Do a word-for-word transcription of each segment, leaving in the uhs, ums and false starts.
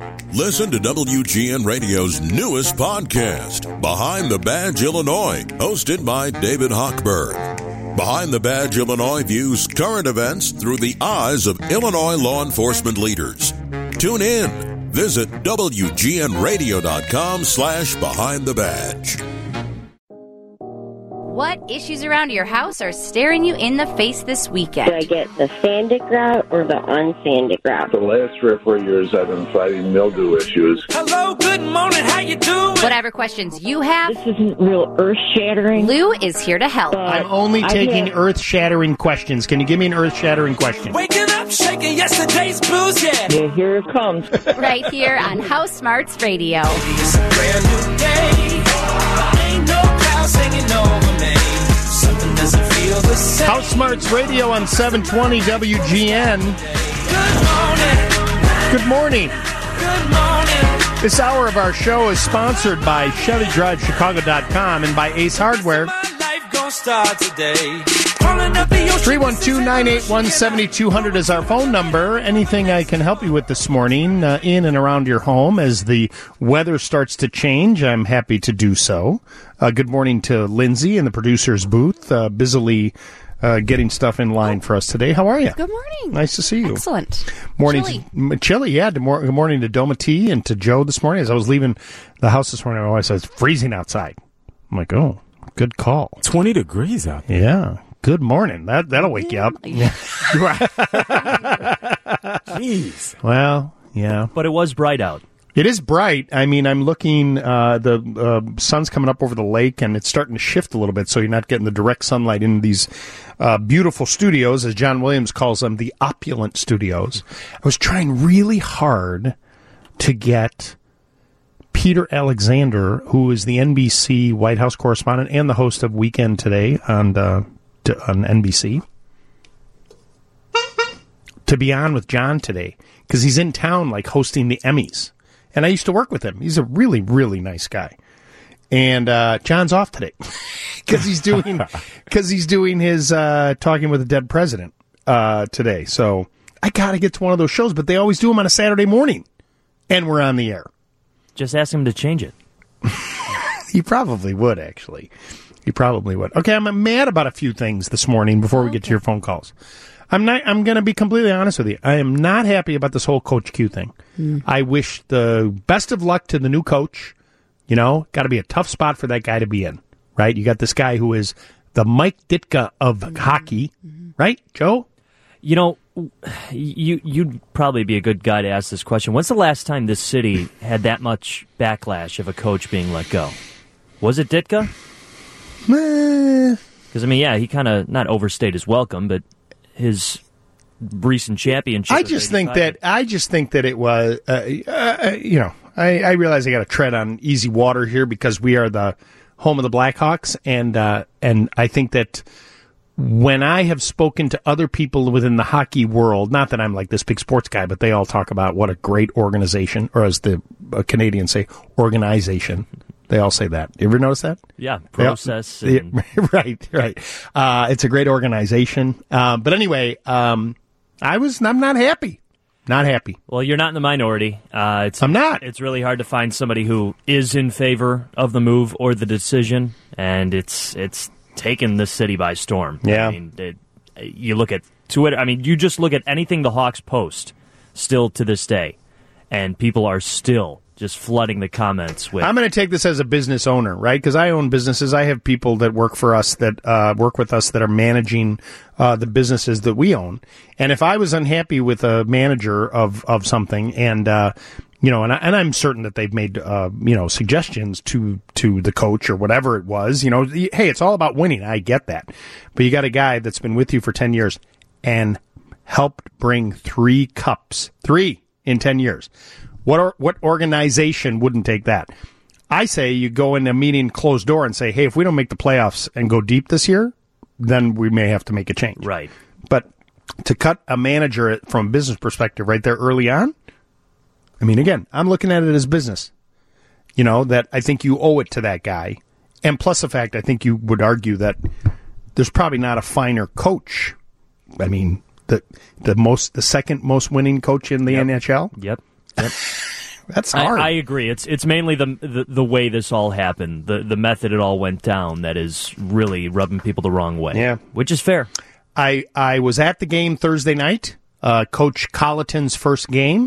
Listen to W G N Radio's newest podcast, Behind the Badge Illinois, hosted by David Hochberg. Behind the Badge Illinois views current events through the eyes of Illinois law enforcement leaders. Tune in. Visit W G N radio dot com slash behind the badge. What issues around your house are staring you in the face this weekend? Do I get the sanded grout or the unsanded grout? The last three or four years I've been fighting mildew issues. Hello, good morning, how you doing? Whatever questions you have, This isn't real earth-shattering. Lou is here to help. I'm only taking earth-shattering questions. Can you give me an earth-shattering question? Waking up, shaking yesterday's blues, yeah. Yeah, here it comes. Right here on House Smarts Radio. It's a brand new day. Ain't no clouds hanging over me. Something doesn't feel the same. House Smarts Radio on seven twenty W G N. Good morning. Good morning. Good morning. This hour of our show is sponsored by Chevy Drive Chicago dot com and by Ace Hardware. My life gonna start today. Crawling up the ocean. three one two, nine eight one, seven two zero zero is our phone number. Anything I can help you with this morning uh, in and around your home as the weather starts to change, I'm happy to do so. Uh, good morning to Lindsay in the producer's booth, uh, busily uh, getting stuff in line for us today. How are you? Good morning. Nice to see you. Excellent. Morning, Chilly. To, chilly, yeah. Good morning to Doma T and to Joe this morning. As I was leaving the house this morning, my wife said, it's freezing outside. I'm like, oh, good call. twenty degrees out there. Yeah. Good morning. That, that'll wake you up. Jeez. Well, yeah. But it was bright out. It is bright. I mean, I'm looking, uh, the uh, sun's coming up over the lake, and it's starting to shift a little bit, so you're not getting the direct sunlight into these uh, beautiful studios, as John Williams calls them, the opulent studios. I was trying really hard to get Peter Alexander, who is the N B C White House correspondent and the host of Weekend Today on, uh, to, on N B C, to be on with John today, because he's in town, like, hosting the Emmys. And I used to work with him. He's a really, really nice guy. And uh, John's off today because he's doing because he's doing his uh, Talking with a Dead President uh, today. So I got to get to one of those shows, but they always do them on a Saturday morning, and we're on the air. Just ask him to change it. He probably would, actually. He probably would. Okay, I'm mad about a few things this morning before we okay. get to your phone calls. I'm not. I'm going to be completely honest with you. I am not happy about this whole Coach Q thing. Mm. I wish the best of luck to the new coach. You know, got to be a tough spot for that guy to be in, right? You got this guy who is the Mike Ditka of mm-hmm. hockey, mm-hmm. right, Joe? You know, you, you'd probably be a good guy to ask this question. When's the last time this city had that much backlash of a coach being let go? Was it Ditka? Because, I mean, yeah, he kind of not overstayed his welcome, but his recent championship. I just think that I just think that it was, uh, uh, you know, I, I realize I got to tread on easy water here because we are the home of the Blackhawks, and uh, and I think that when I have spoken to other people within the hockey world, not that I'm like this big sports guy, but they all talk about what a great organization, or as the uh, Canadians say, organization. They all say that. You ever notice that? Yeah, process. All, and... yeah, right, right. Uh, it's a great organization. Uh, but anyway, um, I was. I'm not happy. Not happy. Well, you're not in the minority. Uh, it's, I'm not. It's really hard to find somebody who is in favor of the move or the decision, and it's it's taken the city by storm. Yeah. I mean, it, you look at Twitter. I mean, you just look at anything the Hawks post still to this day, and people are still just flooding the comments with... I'm going to take this as a business owner, right? Because I own businesses. I have people that work for us, that uh, work with us, that are managing uh, the businesses that we own. And if I was unhappy with a manager of, of something, and uh, you know, and, I, and I'm certain that they've made uh, you know suggestions to to the coach or whatever it was, you know, hey, it's all about winning. I get that, but you got a guy that's been with you for ten years and helped bring three cups, three in ten years. What or, what organization wouldn't take that? I say you go in a meeting closed door and say, hey, if we don't make the playoffs and go deep this year, then we may have to make a change. Right. But to cut a manager from a business perspective right there early on, I mean, again, I'm looking at it as business. You know, that I think you owe it to that guy. And plus the fact, I think you would argue that there's probably not a finer coach. I mean, the the most the second most winning coach in the yep. N H L. Yep. Yep. That's hard. I, I agree. It's it's mainly the, the the way this all happened, the the method it all went down that is really rubbing people the wrong way. Yeah. Which is fair. I, I was at the game Thursday night, uh, Coach Colleton's first game,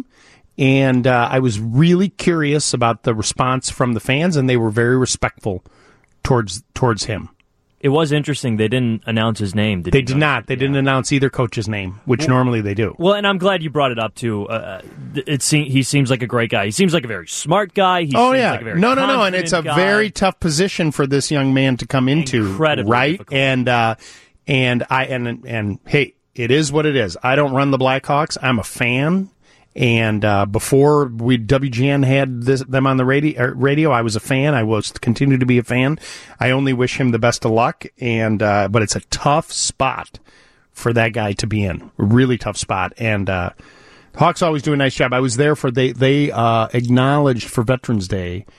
and uh, I was really curious about the response from the fans, and they were very respectful towards towards him. It was interesting. They didn't announce his name. Did they you did notice? not. They Yeah. didn't announce either coach's name, which Well- normally they do. Well, and I'm glad you brought it up too. Uh, it se- he seems like a great guy. He seems like a very smart guy. He Oh seems yeah, like a very no, no, no, and it's a confident guy. very tough position for this young man to come into, Incredibly right? difficult. And uh, and I and and hey, it is what it is. I don't run the Blackhawks. I'm a fan. And uh, before we W G N had this, them on the radio, uh, radio, I was a fan. I will continue to be a fan. I only wish him the best of luck. And uh, but it's a tough spot for that guy to be in. A really tough spot. And uh, Hawks always do a nice job. I was there for they they uh, acknowledged for Veterans Day.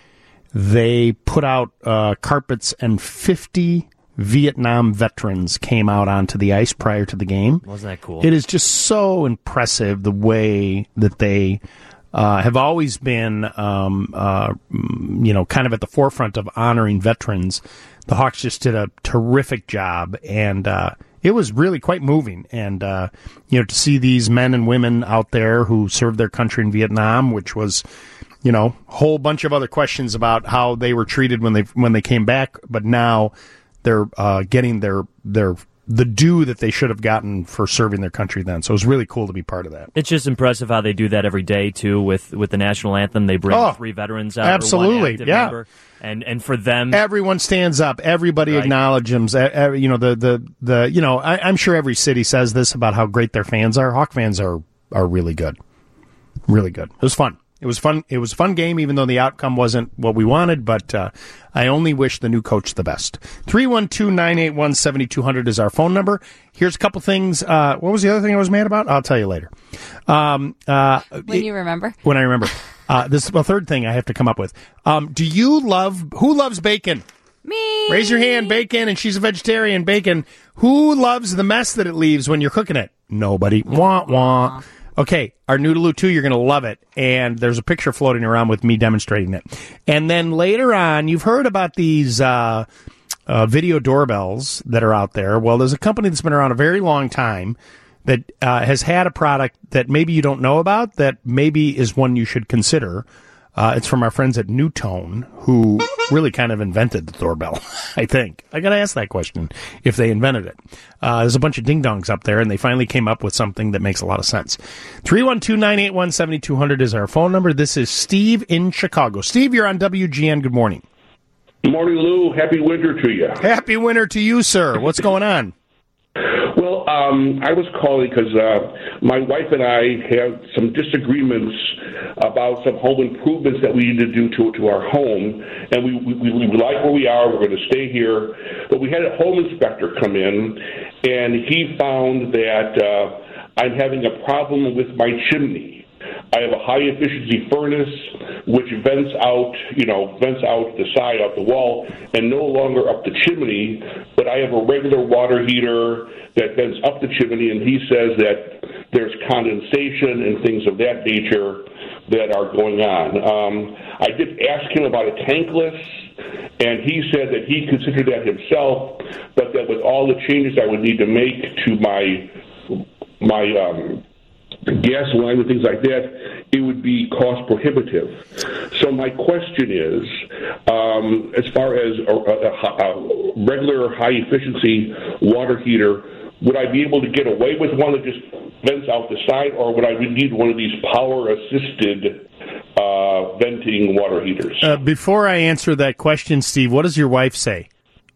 They put out uh, carpets, and fifty Vietnam veterans came out onto the ice prior to the game. Wasn't that cool? It is just so impressive the way that they uh, have always been, um, uh, you know, kind of at the forefront of honoring veterans. The Hawks just did a terrific job, and uh, it was really quite moving. And, uh, you know, to see these men and women out there who served their country in Vietnam, which was, you know, a whole bunch of other questions about how they were treated when they when they came back, but now they're uh, getting their their the due that they should have gotten for serving their country then. So it was really cool to be part of that. It's just impressive how they do that every day too. With with the national anthem, they bring Oh, three veterans out. absolutely, or one active yeah. member, and and for them, Everyone stands up. Everybody Right. acknowledges them. E- every- You know the the the you know I, I'm sure every city says this about how great their fans are. Hawk fans are are really good, really good. It was fun. It was fun. It was a fun game, even though the outcome wasn't what we wanted. But uh, I only wish the new coach the best. three one two, nine eight one, seven two zero zero is our phone number. Here's a couple things. Uh, what was the other thing I was mad about? I'll tell you later. Um, uh, When you remember. when I remember. Uh, this is the third thing I have to come up with. Um, do you love, who loves bacon? Me. Raise your hand, bacon, and she's a vegetarian, bacon. Who loves the mess that it leaves when you're cooking it? Nobody. Wah, wah. Okay, our Noodaloo two, you're going to love it. And there's a picture floating around with me demonstrating it. And then later on, you've heard about these uh, uh, video doorbells that are out there. Well, there's a company that's been around a very long time that uh, has had a product that maybe you don't know about that maybe is one you should consider. Uh, it's from our friends at Newtone, who really kind of invented the doorbell, I think. I got to ask that question, if they invented it. Uh, there's a bunch of ding-dongs up there, and they finally came up with something that makes a lot of sense. three one two, nine eight one, seven two zero zero is our phone number. This is Steve in Chicago. Steve, you're on W G N. Good morning. Good morning, Lou. Happy winter to you. Happy winter to you, sir. What's going on? Well, um, I was calling because uh, my wife and I have some disagreements about some home improvements that we need to do to to our home, and we we, we like where we are. We're going to stay here, but we had a home inspector come in, and he found that uh, I'm having a problem with my chimney. I have a high-efficiency furnace which vents out, you know, vents out the side of the wall and no longer up the chimney, but I have a regular water heater that vents up the chimney, and he says that there's condensation and things of that nature that are going on. Um, I did ask him about a tankless, and he said that he considered that himself, but that with all the changes I would need to make to my my um, gas line and things like that, it would be cost prohibitive. So my question is, um, as far as a, a, a regular high-efficiency water heater, would I be able to get away with one that just vents out the side, or would I need one of these power-assisted uh, venting water heaters? Uh, before I answer that question, Steve, what does your wife say?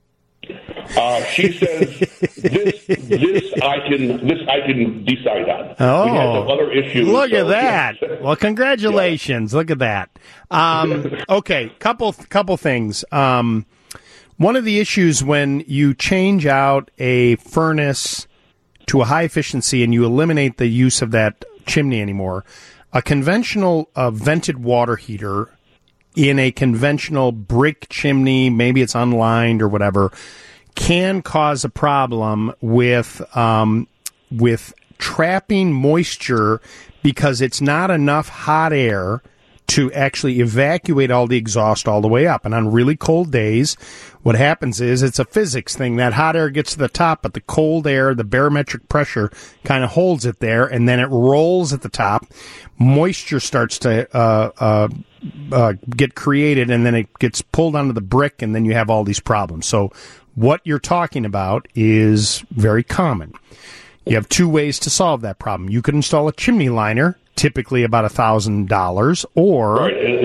Uh, she says this. This I can. This I can decide on. Oh, we had some other issues. Look so, at that! yeah. Well, congratulations! Yeah. Look at that. Um, okay, couple couple things. Um, one of the issues when you change out a furnace to a high efficiency and you eliminate the use of that chimney anymore, a conventional uh, vented water heater in a conventional brick chimney, maybe it's unlined or whatever, can cause a problem with um, with trapping moisture because it's not enough hot air to actually evacuate all the exhaust all the way up. And on really cold days, what happens is it's a physics thing. That hot air gets to the top, but the cold air, the barometric pressure, kind of holds it there, and then it rolls at the top. Moisture starts to uh, uh, uh, get created, and then it gets pulled onto the brick, and then you have all these problems. So what you're talking about is very common. You have two ways to solve that problem. You could install a chimney liner, typically about one thousand dollars, or... Right.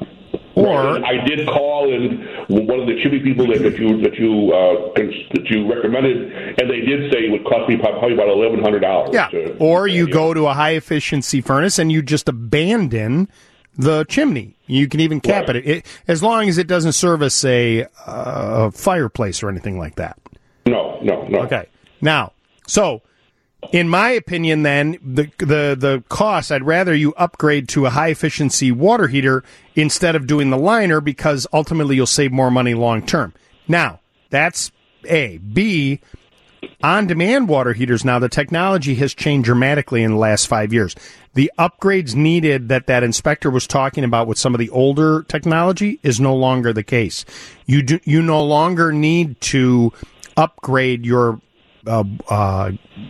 Or right. I did call in one of the chimney people that, that you that you uh, that you recommended, and they did say it would cost me probably about eleven hundred dollars. Yeah. To, or you yeah. go to a high efficiency furnace and you just abandon the chimney. You can even cap right. it. it as long as it doesn't service a uh, fireplace or anything like that. No, no, no. Okay. Now, so. In my opinion, then, the the the cost, I'd rather you upgrade to a high-efficiency water heater instead of doing the liner, because ultimately you'll save more money long-term. Now, that's A. B, on-demand water heaters now, the technology has changed dramatically in the last five years. The upgrades needed that that inspector was talking about with some of the older technology is no longer the case. You do, you no longer need to upgrade your Uh, uh,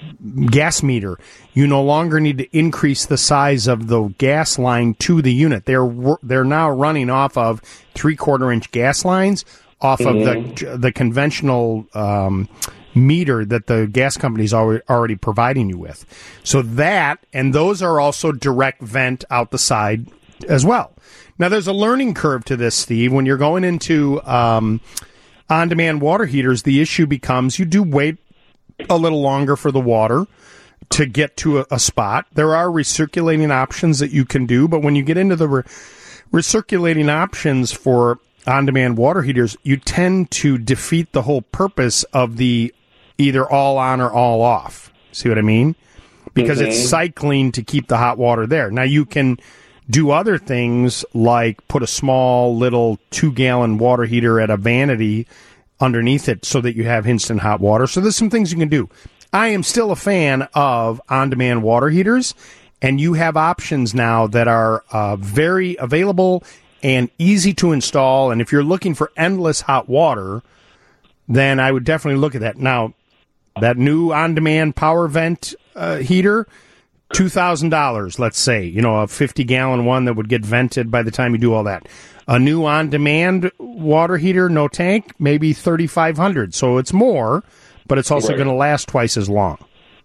gas meter. You no longer need to increase the size of the gas line to the unit. They're they're now running off of three quarter inch gas lines off mm-hmm. of the the conventional um, meter that the gas company's already already providing you with. So that, and those are also direct vent out the side as well. Now there's a learning curve to this, Steve. When you're going into um, on demand water heaters, the issue becomes you do wait a little longer for the water to get to a, a spot. There are recirculating options that you can do, but when you get into the re- recirculating options for on-demand water heaters, you tend to defeat the whole purpose of the either all on or all off. See what I mean? Because mm-hmm. it's cycling to keep the hot water there. Now, you can do other things like put a small little two-gallon water heater at a vanity underneath it so that you have instant hot water. So there's some things you can do. I am still a fan of on-demand water heaters, and you have options now that are uh, very available and easy to install. And if you're looking for endless hot water, then I would definitely look at that. Now, that new on-demand power vent uh, heater, two thousand dollars, let's say, you know, a fifty-gallon one that would get vented by the time you do all that. A new on-demand water heater, no tank, maybe thirty-five hundred dollars. So it's more, but it's also right. going to last twice as long.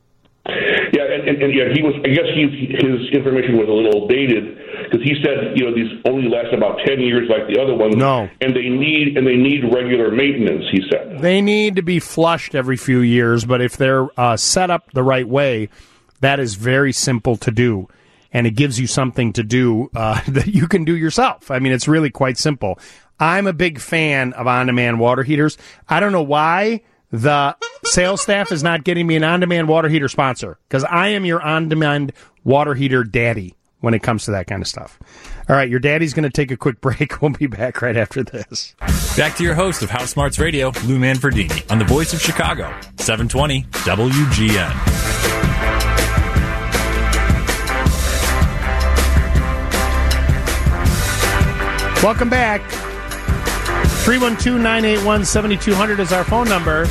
Yeah, and, and, and yeah, he was. I guess he, his information was a little dated because he said, you know, these only last about ten years, like the other ones. No, and they need and they need regular maintenance. He said they need to be flushed every few years, but if they're uh, set up the right way, that is very simple to do. And it gives you something to do uh, that you can do yourself. I mean, it's really quite simple. I'm a big fan of on-demand water heaters. I don't know why the sales staff is not getting me an on-demand water heater sponsor, because I am your on-demand water heater daddy when it comes to that kind of stuff. All right, your daddy's going to take a quick break. We'll be back right after this. Back to your host of House Smarts Radio, Lou Manfredini, on the voice of Chicago, seven twenty W G N. Welcome back. three one two, nine eight one, seven two zero zero is our phone number.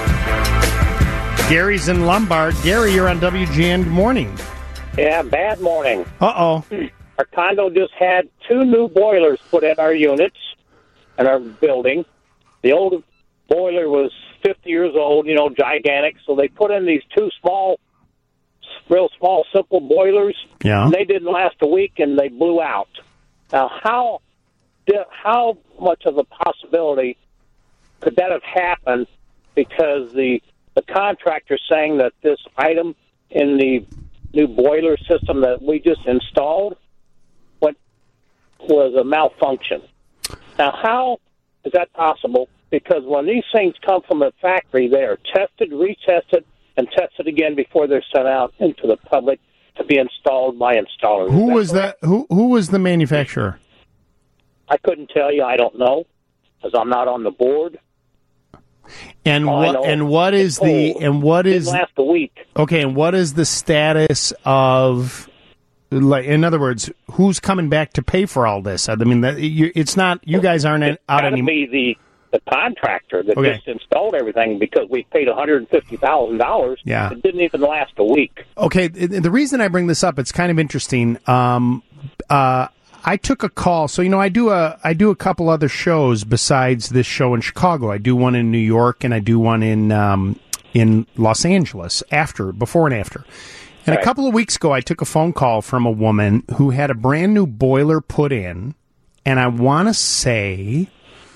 Gary's in Lombard. Gary, you're on W G N. Good morning. Yeah, bad morning. Uh-oh. Our condo just had two new boilers put in our units in our building. The old boiler was fifty years old, you know, gigantic, so they put in these two small, real small, simple boilers. Yeah. And they didn't last a week, and they blew out. Now, how... How much of a possibility could that have happened because the the contractor saying that this item in the new boiler system that we just installed what was a malfunction? Now, how is that possible? Because when these things come from a factory, they are tested, retested, and tested again before they're sent out into the public to be installed by installers. Who was that? Who who was the manufacturer? I couldn't tell you. I don't know because I'm not on the board. And what and what is the and what is last a week? Okay, and what is the status of like, in other words, who's coming back to pay for all this? I mean, that, you, it's not, you guys aren't it's out gotta any. be the, the contractor that Okay. just installed everything because we paid one hundred fifty thousand dollars. Yeah. It didn't even last a week. Okay, the the reason I bring this up, it's kind of interesting. Um, uh, I took a call, so you know, I do a I do a couple other shows besides this show in Chicago. I do one in New York, and I do one in um, in Los Angeles. After, before, and after. And Right. a couple of weeks ago, I took a phone call from a woman who had a brand new boiler put in, and I want to say,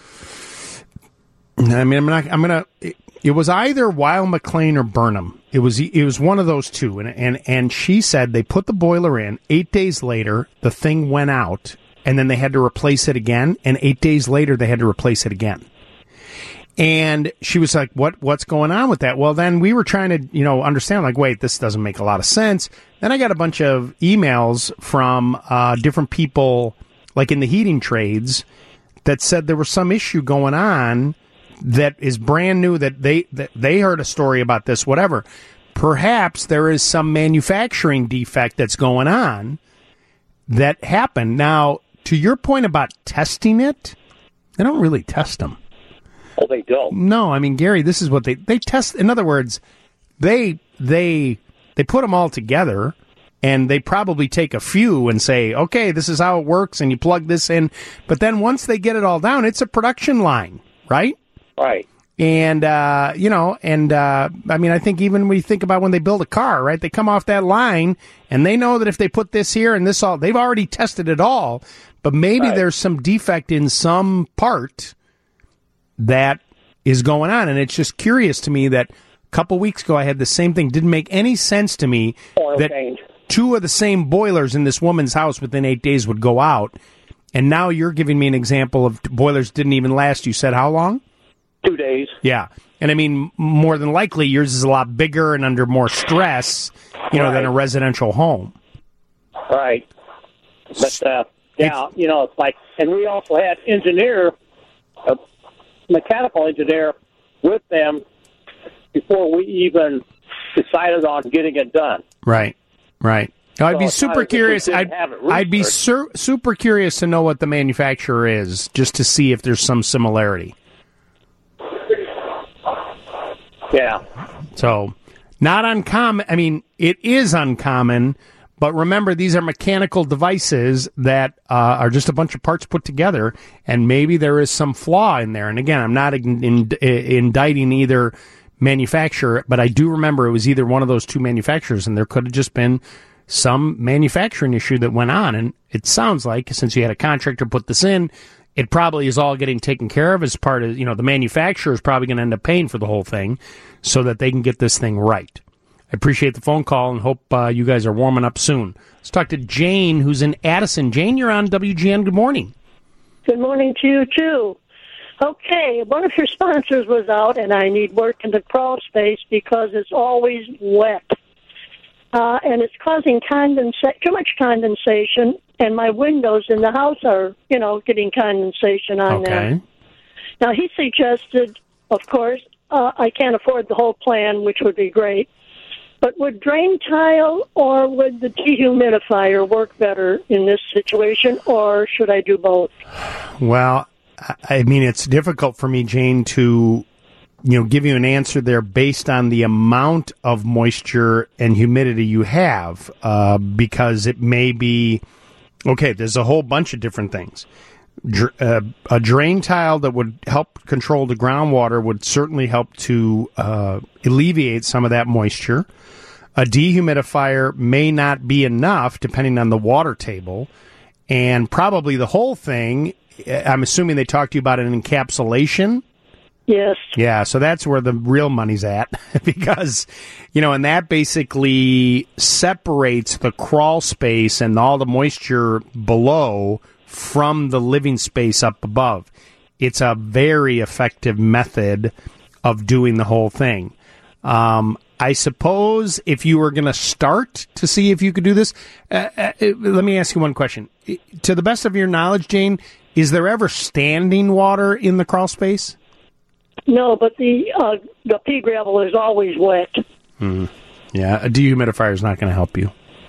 I mean, I'm not, I'm gonna. It, it was either Weil McLean or Burnham. It was, it was one of those two, and and and she said they put the boiler in. Eight days later, the thing went out, and then they had to replace it again. And eight days later, they had to replace it again. And she was like, "What? What's going on with that?" Well, then we were trying to, you know, understand. Like, wait, this doesn't make a lot of sense. Then I got a bunch of emails from uh, different people, like in the heating trades, that said there was some issue going on that is brand new. That they that they heard a story about this. Whatever. Perhaps there is some manufacturing defect that's going on that happened. Now, to your point about testing it, they don't really test them. Oh, they don't. No, I mean, Gary, this is what they they test. In other words, they they they put them all together, and they probably take a few and say, okay, this is how it works, and you plug this in. But then once they get it all down, it's a production line, right? Right. And uh, you know, and uh, I mean, I think even when you think about when they build a car, right? They come off that line, and they know that if they put this here and this all, they've already tested it all. But maybe Right. there's some defect in some part that is going on, and it's just curious to me that a couple weeks ago I had the same thing. Didn't make any sense to me Oil that change. two of the same boilers in this woman's house within eight days would go out, and now you're giving me an example of boilers didn't even last. You said how long? Two days. Yeah, and I mean, more than likely yours is a lot bigger and under more stress, you know, than a Right. residential home. Right. But, uh, yeah, you know, it's like, and we also had engineer, a mechanical engineer with them before we even decided on getting it done. Right, right. Now, I'd So be it's not super as if we curious. didn't I'd, have it I'd be researched. sur- super curious to know what the manufacturer is, just to see if there's some similarity. Yeah. So, not uncommon. I mean, it is uncommon, but remember, these are mechanical devices that uh, are just a bunch of parts put together, and maybe there is some flaw in there. And again, I'm not in, in, indicting either manufacturer, but I do remember it was either one of those two manufacturers, and there could have just been some manufacturing issue that went on. And it sounds like, since you had a contractor put this in, it probably is all getting taken care of as part of, you know, the manufacturer is probably going to end up paying for the whole thing so that they can get this thing right. I appreciate the phone call and hope uh, you guys are warming up soon. Let's talk to Jane, who's in Addison. Jane, you're on W G N. Good morning. Good morning to you, too. Okay, one of your sponsors was out, and I need work in the crawl space because it's always wet. Uh, and it's causing condensa- too much condensation, and my windows in the house are, you know, getting condensation on them. Okay. Now, he suggested, of course, uh, I can't afford the whole plan, which would be great, but would drain tile or would the dehumidifier work better in this situation, or should I do both? Well, I- I mean, it's difficult for me, Jane, to, you know, give you an answer there based on the amount of moisture and humidity you have, uh, because it may be, okay, there's a whole bunch of different things. Dr- uh, a drain tile that would help control the groundwater would certainly help to uh, alleviate some of that moisture. A dehumidifier may not be enough, depending on the water table, and probably the whole thing, I'm assuming they talked to you about an encapsulation. Yes. Yeah, so that's where the real money's at because, you know, and that basically separates the crawl space and all the moisture below from the living space up above. It's a very effective method of doing the whole thing. Um, I suppose if you were going to start to see if you could do this, uh, uh, let me ask you one question. To the best of your knowledge, Jane, is there ever standing water in the crawl space? No, but the uh, the pea gravel is always wet. Mm. Yeah, a dehumidifier is not going to help you.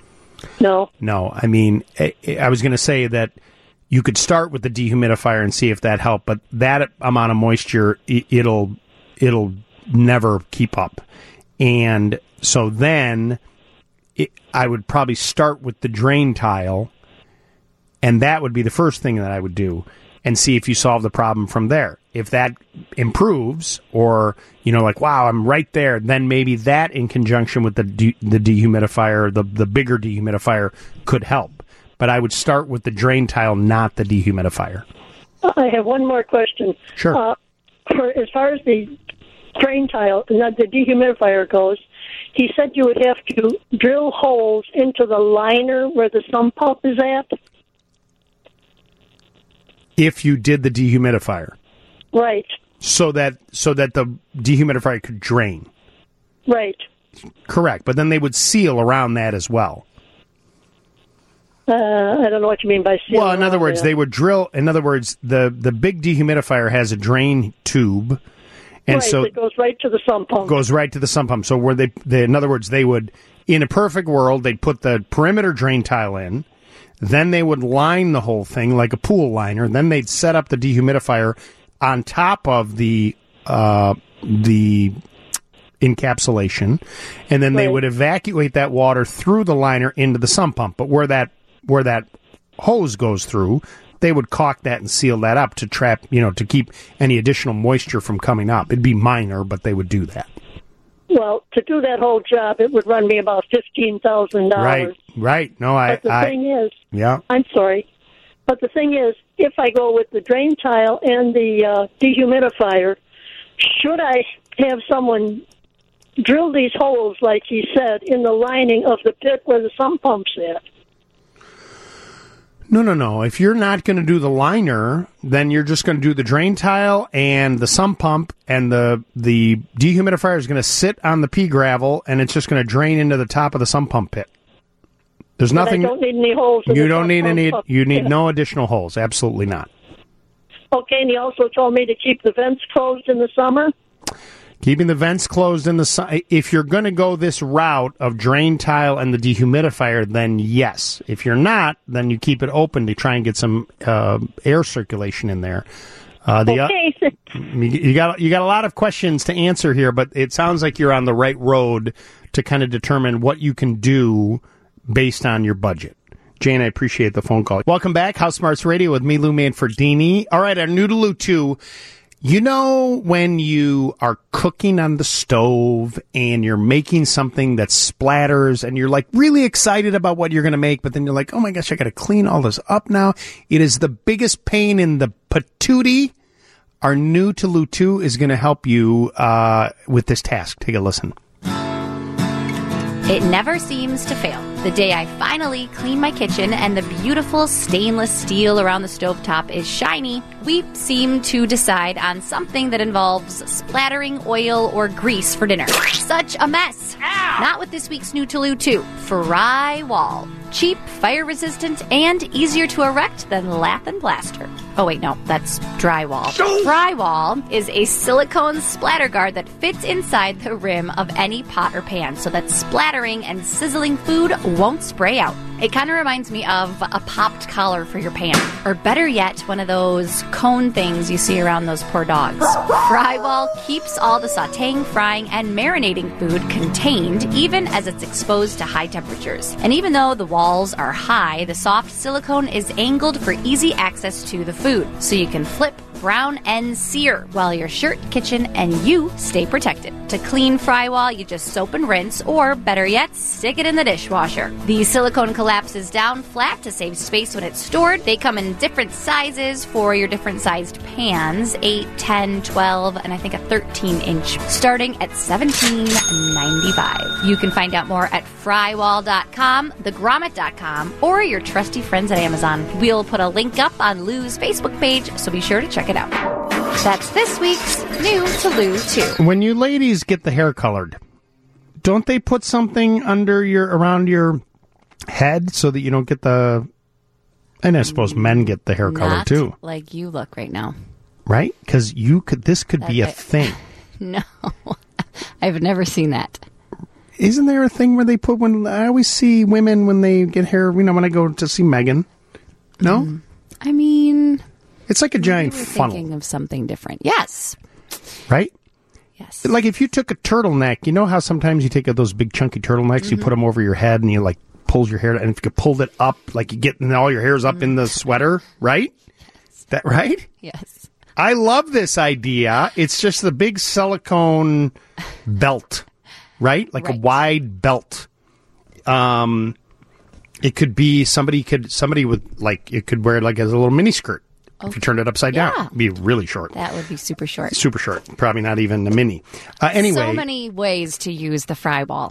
No. No. I mean, I, I was going to say that you could start with the dehumidifier and see if that helped, but that amount of moisture, it, it'll it'll never keep up. And so then it, I would probably start with the drain tile, and that would be the first thing that I would do, and see if you solve the problem from there. If that improves, or, you know, like, wow, I'm right there, then maybe that in conjunction with the de- the dehumidifier, the, the bigger dehumidifier, could help. But I would start with the drain tile, not the dehumidifier. I have one more question. Sure. Uh, for, as far as the drain tile, not the dehumidifier goes, he said you would have to drill holes into the liner where the sump pump is at. If you did the dehumidifier. Right. So that so that the dehumidifier could drain. Right. Correct. But then they would seal around that as well. Uh, I don't know what you mean by seal. Well, in other words, there. they would drill. In other words, the, the big dehumidifier has a drain tube, and right, so it goes right to the sump pump. Goes right to the sump pump. So where they, they, in other words, they would, in a perfect world, they'd put the perimeter drain tile in. Then they would line the whole thing like a pool liner. Then they'd set up the dehumidifier on top of the uh, the encapsulation, and then they Right. would evacuate that water through the liner into the sump pump. But where that where that hose goes through, they would caulk that and seal that up to trap, you know, to keep any additional moisture from coming up. It'd be minor, but they would do that. Well, to do that whole job, it would run me about fifteen thousand dollars. Right, right. No, I. But the I, thing is, yeah. I'm sorry, but the thing is, if I go with the drain tile and the uh, dehumidifier, should I have someone drill these holes, like he said, in the lining of the pit where the sump pump's at? No, no, no. If you're not going to do the liner, then you're just going to do the drain tile and the sump pump, and the the dehumidifier is going to sit on the pea gravel, and it's just going to drain into the top of the sump pump pit. There's But nothing. I don't need any holes. In You the don't sump need pump any. up. You need Yeah. no additional holes. Absolutely not. Okay, and he also told me to keep the vents closed in the summer. Keeping the vents closed in the su- if you're going to go this route of drain tile and the dehumidifier, then yes. If you're not, then you keep it open to try and get some uh, air circulation in there. Uh, the, Okay. uh, you you got you got a lot of questions to answer here, but it sounds like you're on the right road to kind of determine what you can do based on your budget. Jane, I appreciate the phone call. Welcome back, House Smarts Radio with me, Lou Manfredini. All right, our Noodaloo two. You know when you are cooking on the stove and you're making something that splatters and you're like really excited about what you're going to make, but then you're like, oh my gosh, I got to clean all this up now. It is the biggest pain in the patootie. Our new Noodaloo two is going to help you uh, with this task. Take a listen. It never seems to fail. The day I finally clean my kitchen and the beautiful stainless steel around the stovetop is shiny, we seem to decide on something that involves splattering oil or grease for dinner. Such a mess. Ow! Not with this week's new Noodaloo two. Frywall. Cheap, fire-resistant, and easier to erect than lath and plaster. Oh, wait, no, that's drywall. Frywall is a silicone splatter guard that fits inside the rim of any pot or pan so that splattering and sizzling food won't spray out. It kind of reminds me of a popped collar for your pan. Or better yet, one of those cone things you see around those poor dogs. Frywall keeps all the sauteing, frying, and marinating food contained, even as it's exposed to high temperatures. And even though the walls are high, the soft silicone is angled for easy access to the food, so you can flip, brown, and sear while your shirt, kitchen, and you stay protected. To clean Frywall, you just soap and rinse, or better yet, stick it in the dishwasher. The silicone collapses down flat to save space when it's stored. They come in different sizes for your different sized pans, eight, ten, twelve, and I think a thirteen inch, starting at seventeen ninety-five. You can find out more at frywall dot com, the grommet dot com, or your trusty friends at Amazon. We'll put a link up on Lou's Facebook page, so be sure to check it out. That's this week's new Noodaloo two. When you ladies get the hair colored, don't they put something under your around your head so that you don't get the? And I suppose men get the hair colored Not too, like you look right now. right? Because you could. This could be a Okay. thing. No, I've never seen that. Isn't there a thing where they put when I always see women when they get hair? You know, when I go to see Megan. No, Mm. I mean, it's like a giant we were funnel, thinking of something different. Yes. right? Yes. Like if you took a turtleneck, you know how sometimes you take those big chunky turtlenecks, you Mhm. put them over your head, and you like pulls your hair, and if you pulled it up, like you get all your hairs up in the sweater, right? Is that right? Yes. I love this idea. It's just the big silicone belt, right? Like Right. a wide belt. Um, it could be somebody could somebody with like it could wear it like as a little mini skirt if you turned it upside Yeah. down. It'd be really short, That would be super short. super short. Probably not even a mini. Uh, anyway, So many ways to use the fry ball.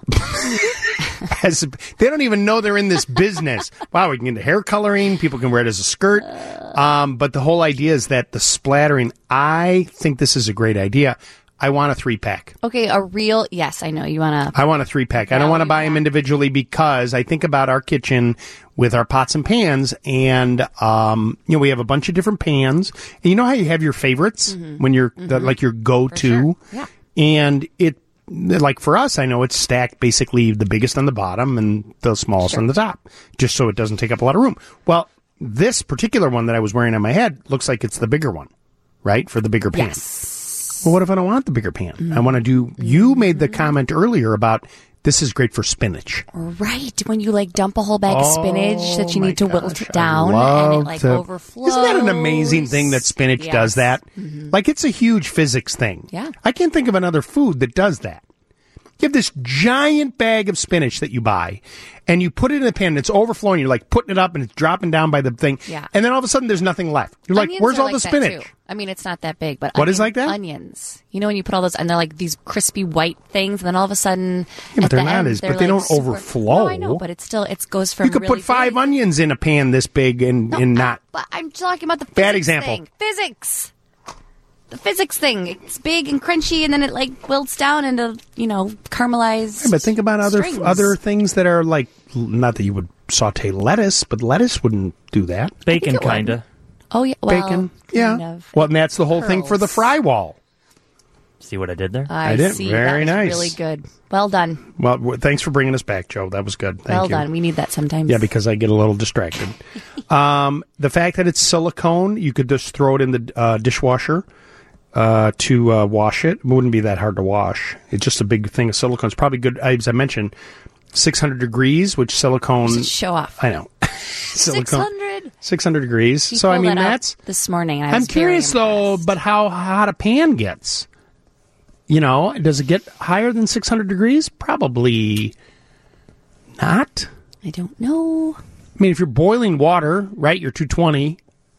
as, they don't even know they're in this business. Wow, we can get into hair coloring. People can wear it as a skirt. Um, but the whole idea is that the splattering. I think this is a great idea. I want a three pack. Okay, a real, yes, I know. You want to. I want a three pack. I don't want to buy them individually because I think about our kitchen with our pots and pans, and um, you know we have a bunch of different pans. And you know how you have your favorites when you're the, like your go to, Yeah. and it like for us, I know it's stacked basically the biggest on the bottom and the smallest on the top, just so it doesn't take up a lot of room. Well, this particular one that I was wearing on my head looks like it's the bigger one, right? For the bigger pan. Yes. Well, what if I don't want the bigger pan? I want to do. You made the comment earlier about this is great for spinach. Right, when you like dump a whole bag of spinach that you my need to wilt it down love and it like to- overflows. Isn't that an amazing thing that spinach Yes. does that? Like it's a huge physics thing. Yeah. I can't think of another food that does that. You have this giant bag of spinach that you buy, and you put it in a pan, and it's overflowing. You're like putting it up, and it's dropping down by the thing. Yeah. And then all of a sudden, there's nothing left. You're like, Onions where's are all like the that, spinach? too. I mean, it's not that big, but What is onion- like that? Onions. You know when you put all those, and they're like these crispy white things, and then all of a sudden, Yeah, but at they're the not end, as- but they're, they like, don't super- overflow. No, I know, but it's still it goes from You could really put five onions in a pan this big and, and not. But I'm talking about the physics Bad example. thing. Physics. The physics thing. It's big and crunchy, and then it like wilts down into you know caramelized. Yeah, but think about other strings. other things that are like, not that you would saute lettuce, but lettuce wouldn't do that. Bacon, it would. kinda. Oh yeah, well, Bacon, kind yeah. of. Well, and that's the whole thing for the fry wall. See what I did there? I, I did. see. Very That was nice. Really good. Well done. Well, w- thanks for bringing us back, Joe. That was good. Thank well you. done. We need that sometimes. Yeah, because I get a little distracted. um, the fact that it's silicone, you could just throw it in the uh, dishwasher uh, to uh, wash it. It wouldn't be that hard to wash. It's just a big thing of silicone. It's probably good, as I mentioned, six hundred degrees, which silicone... Just show off. I know. Six hundred. six hundred degrees. He so, I pulled mean, that out that's... this morning. And I I'm was very curious, though, but how hot a pan gets. You know, does it get higher than six hundred degrees? Probably not. I don't know. I mean, if you're boiling water, right, you're two twenty.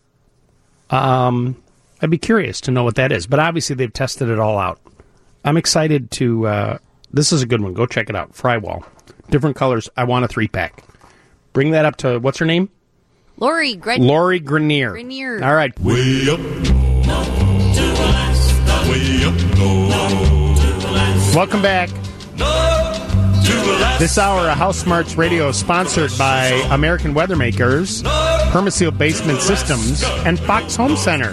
Um, I'd be curious to know what that is. But obviously, they've tested it all out. I'm excited to... Uh, this is a good one. Go check it out. Fry wall. Different colors. I want a three-pack. Bring that up to... What's her name? Lori Gre- Lori Grenier. Grenier. All right. Way up, way up, Welcome back. This hour of House Smarts Radio is sponsored by American Weathermakers, Permaseal Basement Systems, and Fox Home Center.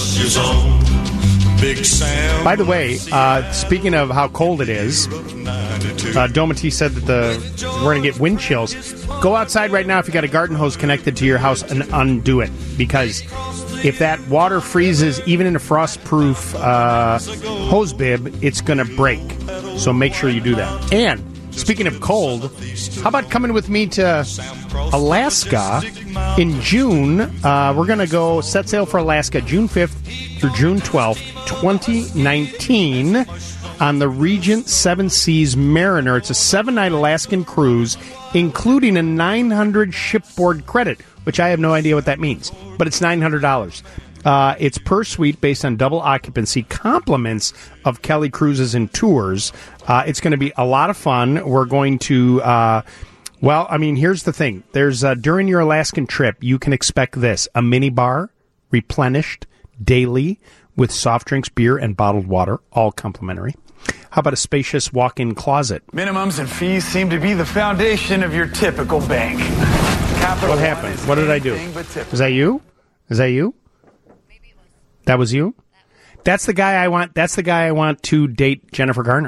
Big Sam. By the way, uh, speaking of how cold it is, uh, Domity said that the we're going to get wind chills. Go outside right now if you got a garden hose connected to your house and undo it, because if that water freezes, even in a frost-proof uh, hose bib, it's going to break. So make sure you do that. And speaking of cold, how about coming with me to Alaska in June? Uh, we're going to go set sail for Alaska June fifth through June twelfth, twenty nineteen, on the Regent Seven Seas Mariner. It's a seven-night Alaskan cruise, including a nine hundred shipboard credit, which I have no idea what that means, but it's nine hundred dollars. Uh, it's per suite based on double occupancy, compliments of Kelly Cruises and Tours. Uh, it's going to be a lot of fun. We're going to, uh, well, I mean, here's the thing. There's uh, during your Alaskan trip, you can expect this: a mini bar, replenished daily with soft drinks, beer, and bottled water, all complimentary. How about a spacious walk-in closet? Minimums and fees seem to be the foundation of your typical bank. Capital What happened? What did I do? Is that you? Is that you? That was you? That's the guy I want. That's the guy I want to date Jennifer Garner.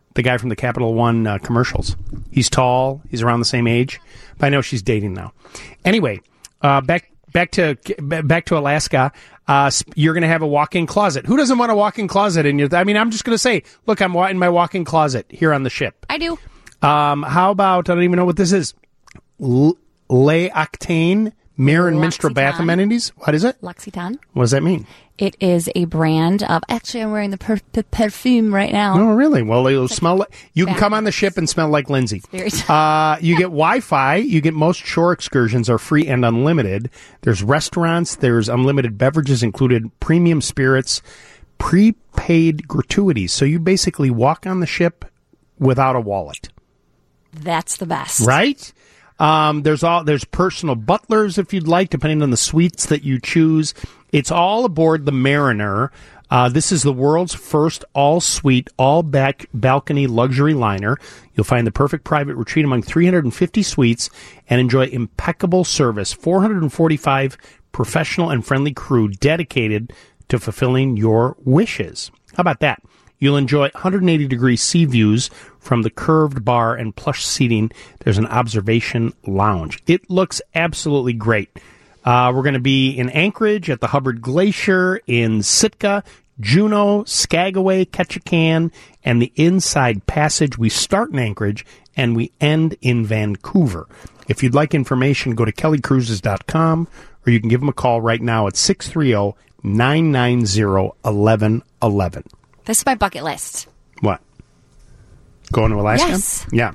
the guy from the Capital One uh, commercials. He's tall. He's around the same age. But I know she's dating now. Anyway, uh, back back to back to Alaska. Uh, you're going to have a walk-in closet. Who doesn't want a walk-in closet in your? I mean, I'm just going to say, look, I'm in my walk-in closet here on the ship. I do. Um, how about, I don't even know what this is. L- Le Octane Mirror and Minstrel Bath Amenities. What is it? L'Occitane. What does that mean? It is a brand of, actually I'm wearing the per- per- perfume right now. Oh, really? Well, it'll smell like, you can come on the ship and smell like Lindsay. Very uh, you get Wi-Fi. You get most shore excursions are free and unlimited. There's restaurants. There's unlimited beverages included, premium spirits, prepaid gratuities. So you basically walk on the ship without a wallet. That's the best. Right? Um, there's all there's personal butlers if you'd like, depending on the suites that you choose. It's all aboard the Mariner. Uh, this is the world's first all-suite, all-back balcony luxury liner. You'll find the perfect private retreat among three hundred fifty suites and enjoy impeccable service. four hundred forty-five professional and friendly crew dedicated to fulfilling your wishes. How about that? You'll enjoy one hundred eighty degree sea views from the curved bar and plush seating. There's an observation lounge. It looks absolutely great. Uh, we're going to be in Anchorage at the Hubbard Glacier, in Sitka, Juneau, Skagway, Ketchikan, and the Inside Passage. We start in Anchorage and we end in Vancouver. If you'd like information, go to kelly cruises dot com or you can give them a call right now at six three zero, nine nine zero, one one one one. This is my bucket list. What? Going to Alaska? Yes. Yeah.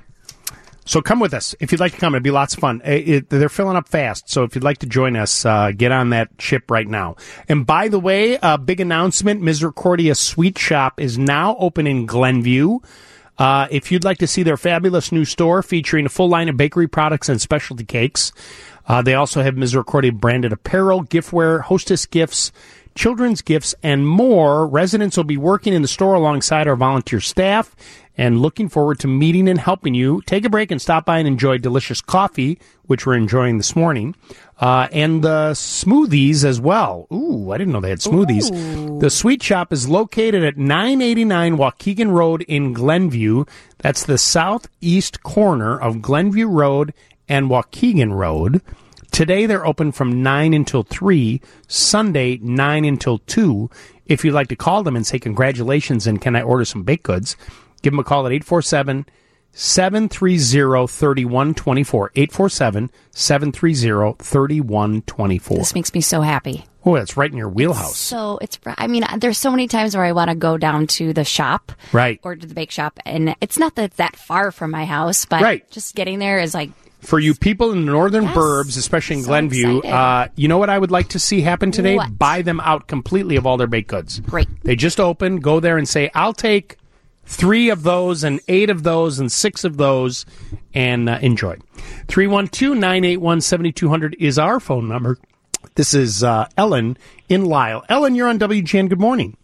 So come with us. If you'd like to come, it'd be lots of fun. It, it, they're filling up fast, so if you'd like to join us, uh, get on that ship right now. And by the way, a big announcement, Misericordia Sweet Shop is now open in Glenview. Uh, if you'd like to see their fabulous new store featuring a full line of bakery products and specialty cakes, uh, they also have Misericordia branded apparel, giftware, hostess gifts, children's gifts, and more. Residents will be working in the store alongside our volunteer staff and looking forward to meeting and helping you. Take a break and stop by and enjoy delicious coffee, which we're enjoying this morning, uh, and the smoothies as well. Ooh, I didn't know they had smoothies. Ooh. The Sweet Shop is located at nine eighty-nine Waukegan Road in Glenview. That's the southeast corner of Glenview Road and Waukegan Road. Today they're open from nine until three, Sunday nine until two. If you'd like to call them and say congratulations and can I order some baked goods, give them a call at eight four seven, seven three zero, three one two four, eight four seven, seven three zero, three one two four. This makes me so happy. Oh, that's right in your wheelhouse. So it's, I mean, there's so many times where I want to go down to the shop. Right. Or to the bake shop, and it's not that it's that far from my house, but right. just getting there is like, for you people in the northern yes, burbs, especially in so Glenview, uh, you know what I would like to see happen today? What? Buy them out completely of all their baked goods. Great. They just open, go there and say, I'll take three of those and eight of those and six of those and uh, enjoy. three one two, nine eight one, seven two zero zero is our phone number. This is uh, Ellen in Lyle. Ellen, you're on W G N. Good morning.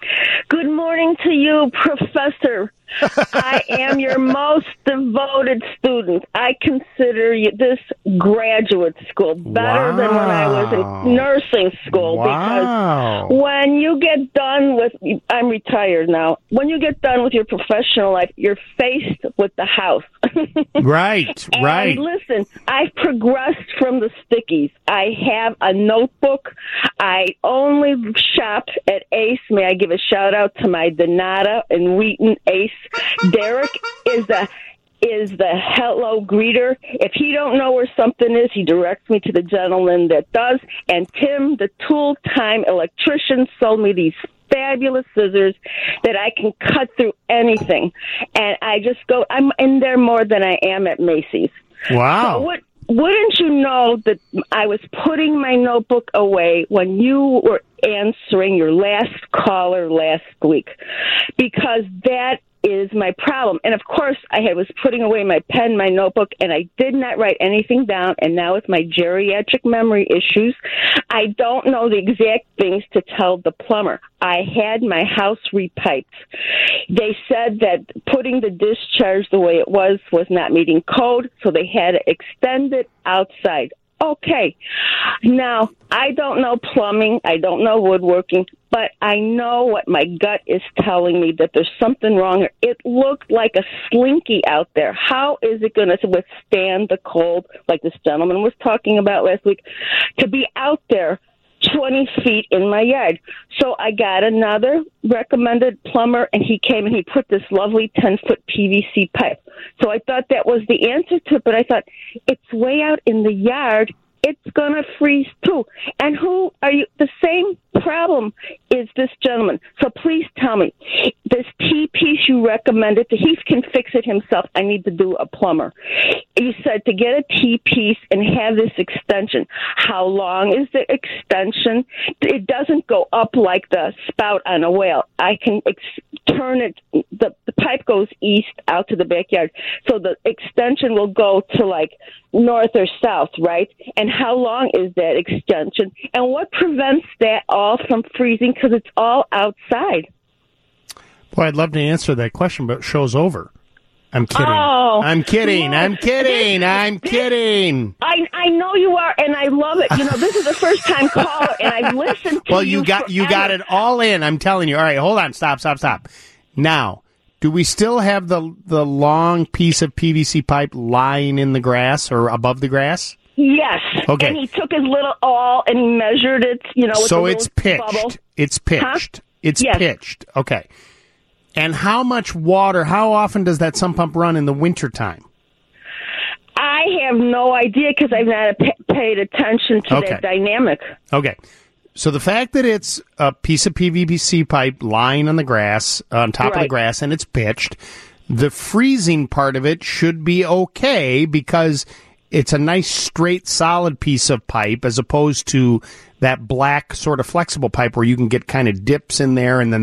Good morning to you, Professor. I am your most devoted student. I consider you this graduate school better wow. than when I was in nursing school. Wow. Because when you get done with, I'm retired now, when you get done with your professional life, you're faced with the house. Right, and right. Listen, I've progressed from the stickies. I have a notebook. I only shop at Ace. May I give a shout out to my Donata and Wheaton Ace. Derek is the is the hello greeter. If he don't know where something is, he directs me to the gentleman that does. And Tim, the tool time electrician, sold me these fabulous scissors that I can cut through anything. And I just go, I'm in there more than I am at Macy's. Wow. So what, wouldn't you know that I was putting my notebook away when you were answering your last caller last week? Because that is my problem. And of course, I had, was putting away my pen, my notebook, and I did not write anything down. And now with my geriatric memory issues, I don't know the exact things to tell the plumber. I had my house repiped. They said that putting the discharge the way it was was not meeting code, so they had to extend it outside. Okay. Now, I don't know plumbing. I don't know woodworking. But I know what my gut is telling me, that there's something wrong. It looked like a slinky out there. How is it going to withstand the cold, like this gentleman was talking about last week, to be out there twenty feet in my yard? So I got another recommended plumber, and he came and he put this lovely ten-foot P V C pipe. So I thought that was the answer to it, but I thought, it's way out in the yard. It's going to freeze, too. And who are you? The same problem is this gentleman. So please tell me, this T-piece you recommended, he can fix it himself. I need to do a plumber. You said to get a T-piece and have this extension. How long is the extension? It doesn't go up like the spout on a whale. I can ex- turn it. The, the pipe goes east out to the backyard. So the extension will go to like north or south, right? And how long is that extension? And what prevents that all from freezing? Because it's all outside. Boy, I'd love to answer that question, but show's over. I'm kidding. Oh, I'm kidding. no. I'm kidding. I'm kidding. I I know you are, and I love it. You know, this is the first time caller, and I've listened to Well, you you got forever. you got it all in. I'm telling you. All right, hold on. Stop. Stop. Stop. Now, do we still have the the long piece of P V C pipe lying in the grass or above the grass? Yes. Okay. And he took his little awl and he measured it. You know, with So a it's little pitched. bubble. It's pitched. Huh? It's Yes. pitched. Okay. And how much water, how often does that sump pump run in the wintertime? I have no idea because I've not pa- paid attention to Okay. that dynamic. Okay. So the fact that it's a piece of P V C pipe lying on the grass, on top of the Right. grass, and it's pitched, the freezing part of it should be okay because it's a nice, straight, solid piece of pipe as opposed to that black sort of flexible pipe where you can get kind of dips in there and then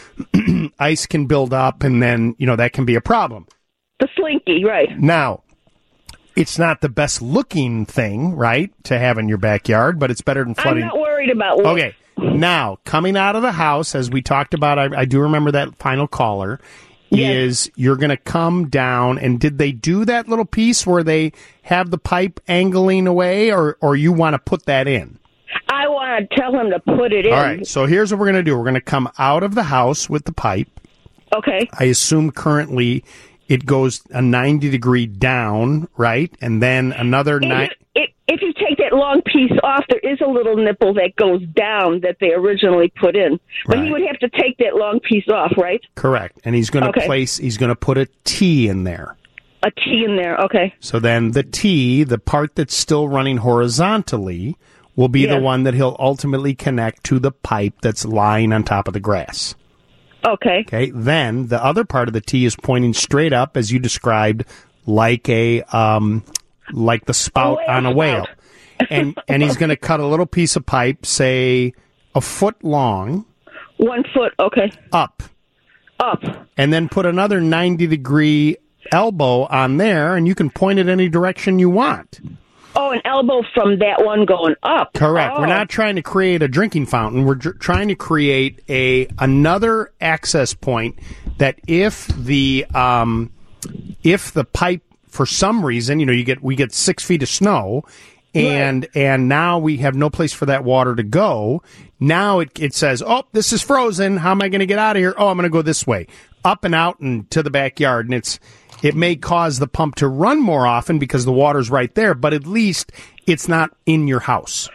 the ice can build up and then, you know, that can be a problem. The slinky, right. Now, it's not the best looking thing, right, to have in your backyard, but it's better than flooding. I'm not worried about look. Okay. Now, coming out of the house, as we talked about, I, I do remember that final caller, Yes. is you're going to come down, and did they do that little piece where they have the pipe angling away, or, or you want to put that in? I want to tell him to put it in. All right, so here's what we're going to do. We're going to come out of the house with the pipe. Okay. I assume currently it goes a ninety degree down, right? And then another nine. If, if you take that long piece off, there is a little nipple that goes down that they originally put in. But Right. he would have to take that long piece off, right? Correct. And he's going to Okay. place, he's going to put a T in there. A T in there, okay. So then the T, the part that's still running horizontally, will be the Yes. one that he'll ultimately connect to the pipe that's lying on top of the grass. Okay. Okay. Then the other part of the T is pointing straight up, as you described, like a um, like the spout whale on a spout. whale. And and he's going to cut a little piece of pipe, say a foot long, One foot, okay. up, Up. and then put another ninety degree elbow on there, and you can point it any direction you want. Oh, an elbow from that one going up. Correct. Oh. We're not trying to create a drinking fountain. We're dr- trying to create a another access point that if the um, if the pipe for some reason, you know, you get we get six feet of snow, and and now we have no place for that water to go. Now it it says, oh, this is frozen. How am I going to get out of here? Oh, I'm going to go this way, up and out and to the backyard, and it's. It may cause the pump to run more often because the water's right there, but at least it's not in your house.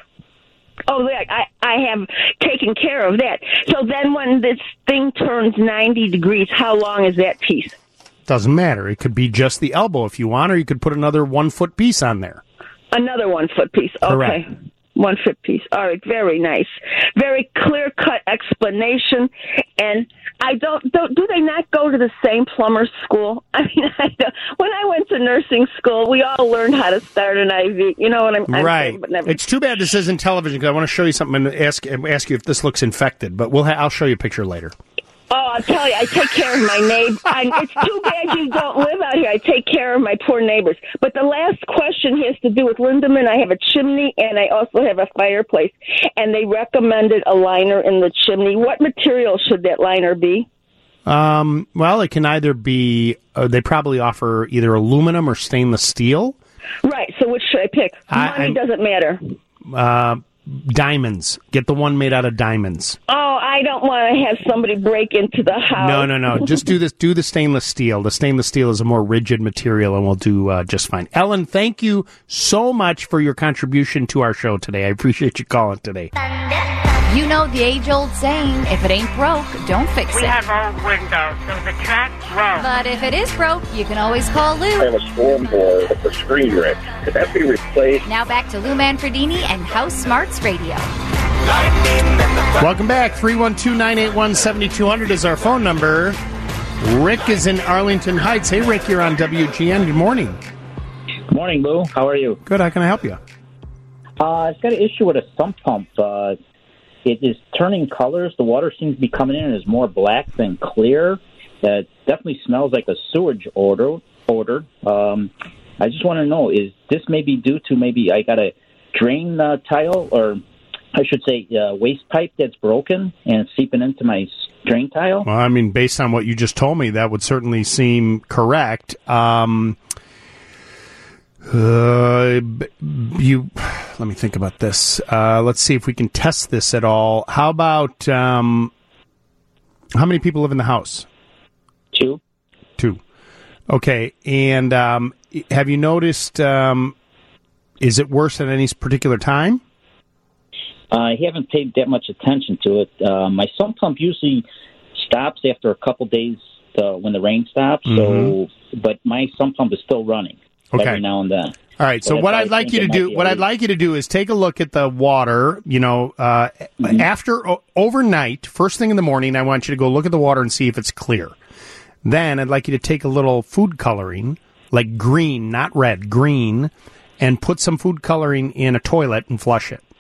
Oh, yeah, I, I have taken care of that. So then when this thing turns ninety degrees, how long is that piece? Doesn't matter. It could be just the elbow if you want, or you could put another one-foot piece on there. Another one foot piece. Okay. Correct. One foot piece. All right. Very nice. Very clear cut explanation. And I don't, don't, do they not go to the same plumber school? I mean, I don't, when I went to nursing school, we all learned how to start an I V. You know what I'm, I'm right. saying? But never. It's too bad this isn't television because I want to show you something and ask ask you if this looks infected. But we'll ha- I'll show you a picture later. Oh, I'll tell you, I take care of my neighbors. It's too bad you don't live out here. I take care of my poor neighbors. But the last question has to do with Lindemann. I have a chimney, and I also have a fireplace. And they recommended a liner in the chimney. What material should that liner be? Um, well, it can either be, uh, they probably offer either aluminum or stainless steel. Right. So which should I pick? I- Money I'm- doesn't matter. Uh, diamonds. Get the one made out of diamonds. Oh, I don't want to have somebody break into the house. No, no, no. Just do this. Do the stainless steel. The stainless steel is a more rigid material, and we'll do uh, just fine. Ellen, thank you so much for your contribution to our show today. I appreciate you calling today. You know the age-old saying, if it ain't broke, don't fix We it. have old windows, so the cat broke. But if it is broke, you can always call I Lou. have a storm door with a screen wreck. Could that be replaced? Now back to Lou Manfredini and House Smarts Radio. Welcome back. three one two, nine eight one, seven two zero zero is our phone number. Rick is in Arlington Heights. Hey, Rick, you're on W G N. Good morning. Good morning, Lou. How are you? Good. How can I help you? Uh, I've got an issue with a sump pump. Uh, it is turning colors. The water seems to be coming in and is more black than clear. Uh, it definitely smells like a sewage odor. odor. Um, I just want to know, is this maybe due to maybe I got a drain uh, tile, or I should say uh, waste pipe that's broken and it's seeping into my drain tile? Well, I mean, based on what you just told me, that would certainly seem correct. Um, uh, you, let me think about this. Uh, let's see if we can test this at all. How about, um, how many people live in the house? Two. Two. Okay. And um, have you noticed, um, is it worse at any particular time? I haven't paid that much attention to it. Uh, my sump pump usually stops after a couple days uh, when the rain stops. Mhm. So, but my sump pump is still running Okay. every now and then. All right. So that's what why I I'd like think you it to might do, be a what I'd leak. like you to do is take a look at the water. You know, uh, after o- overnight, first thing in the morning, I want you to go look at the water and see if it's clear. Then I'd like you to take a little food coloring, like green, not red, green, and put some food coloring in a toilet and flush it.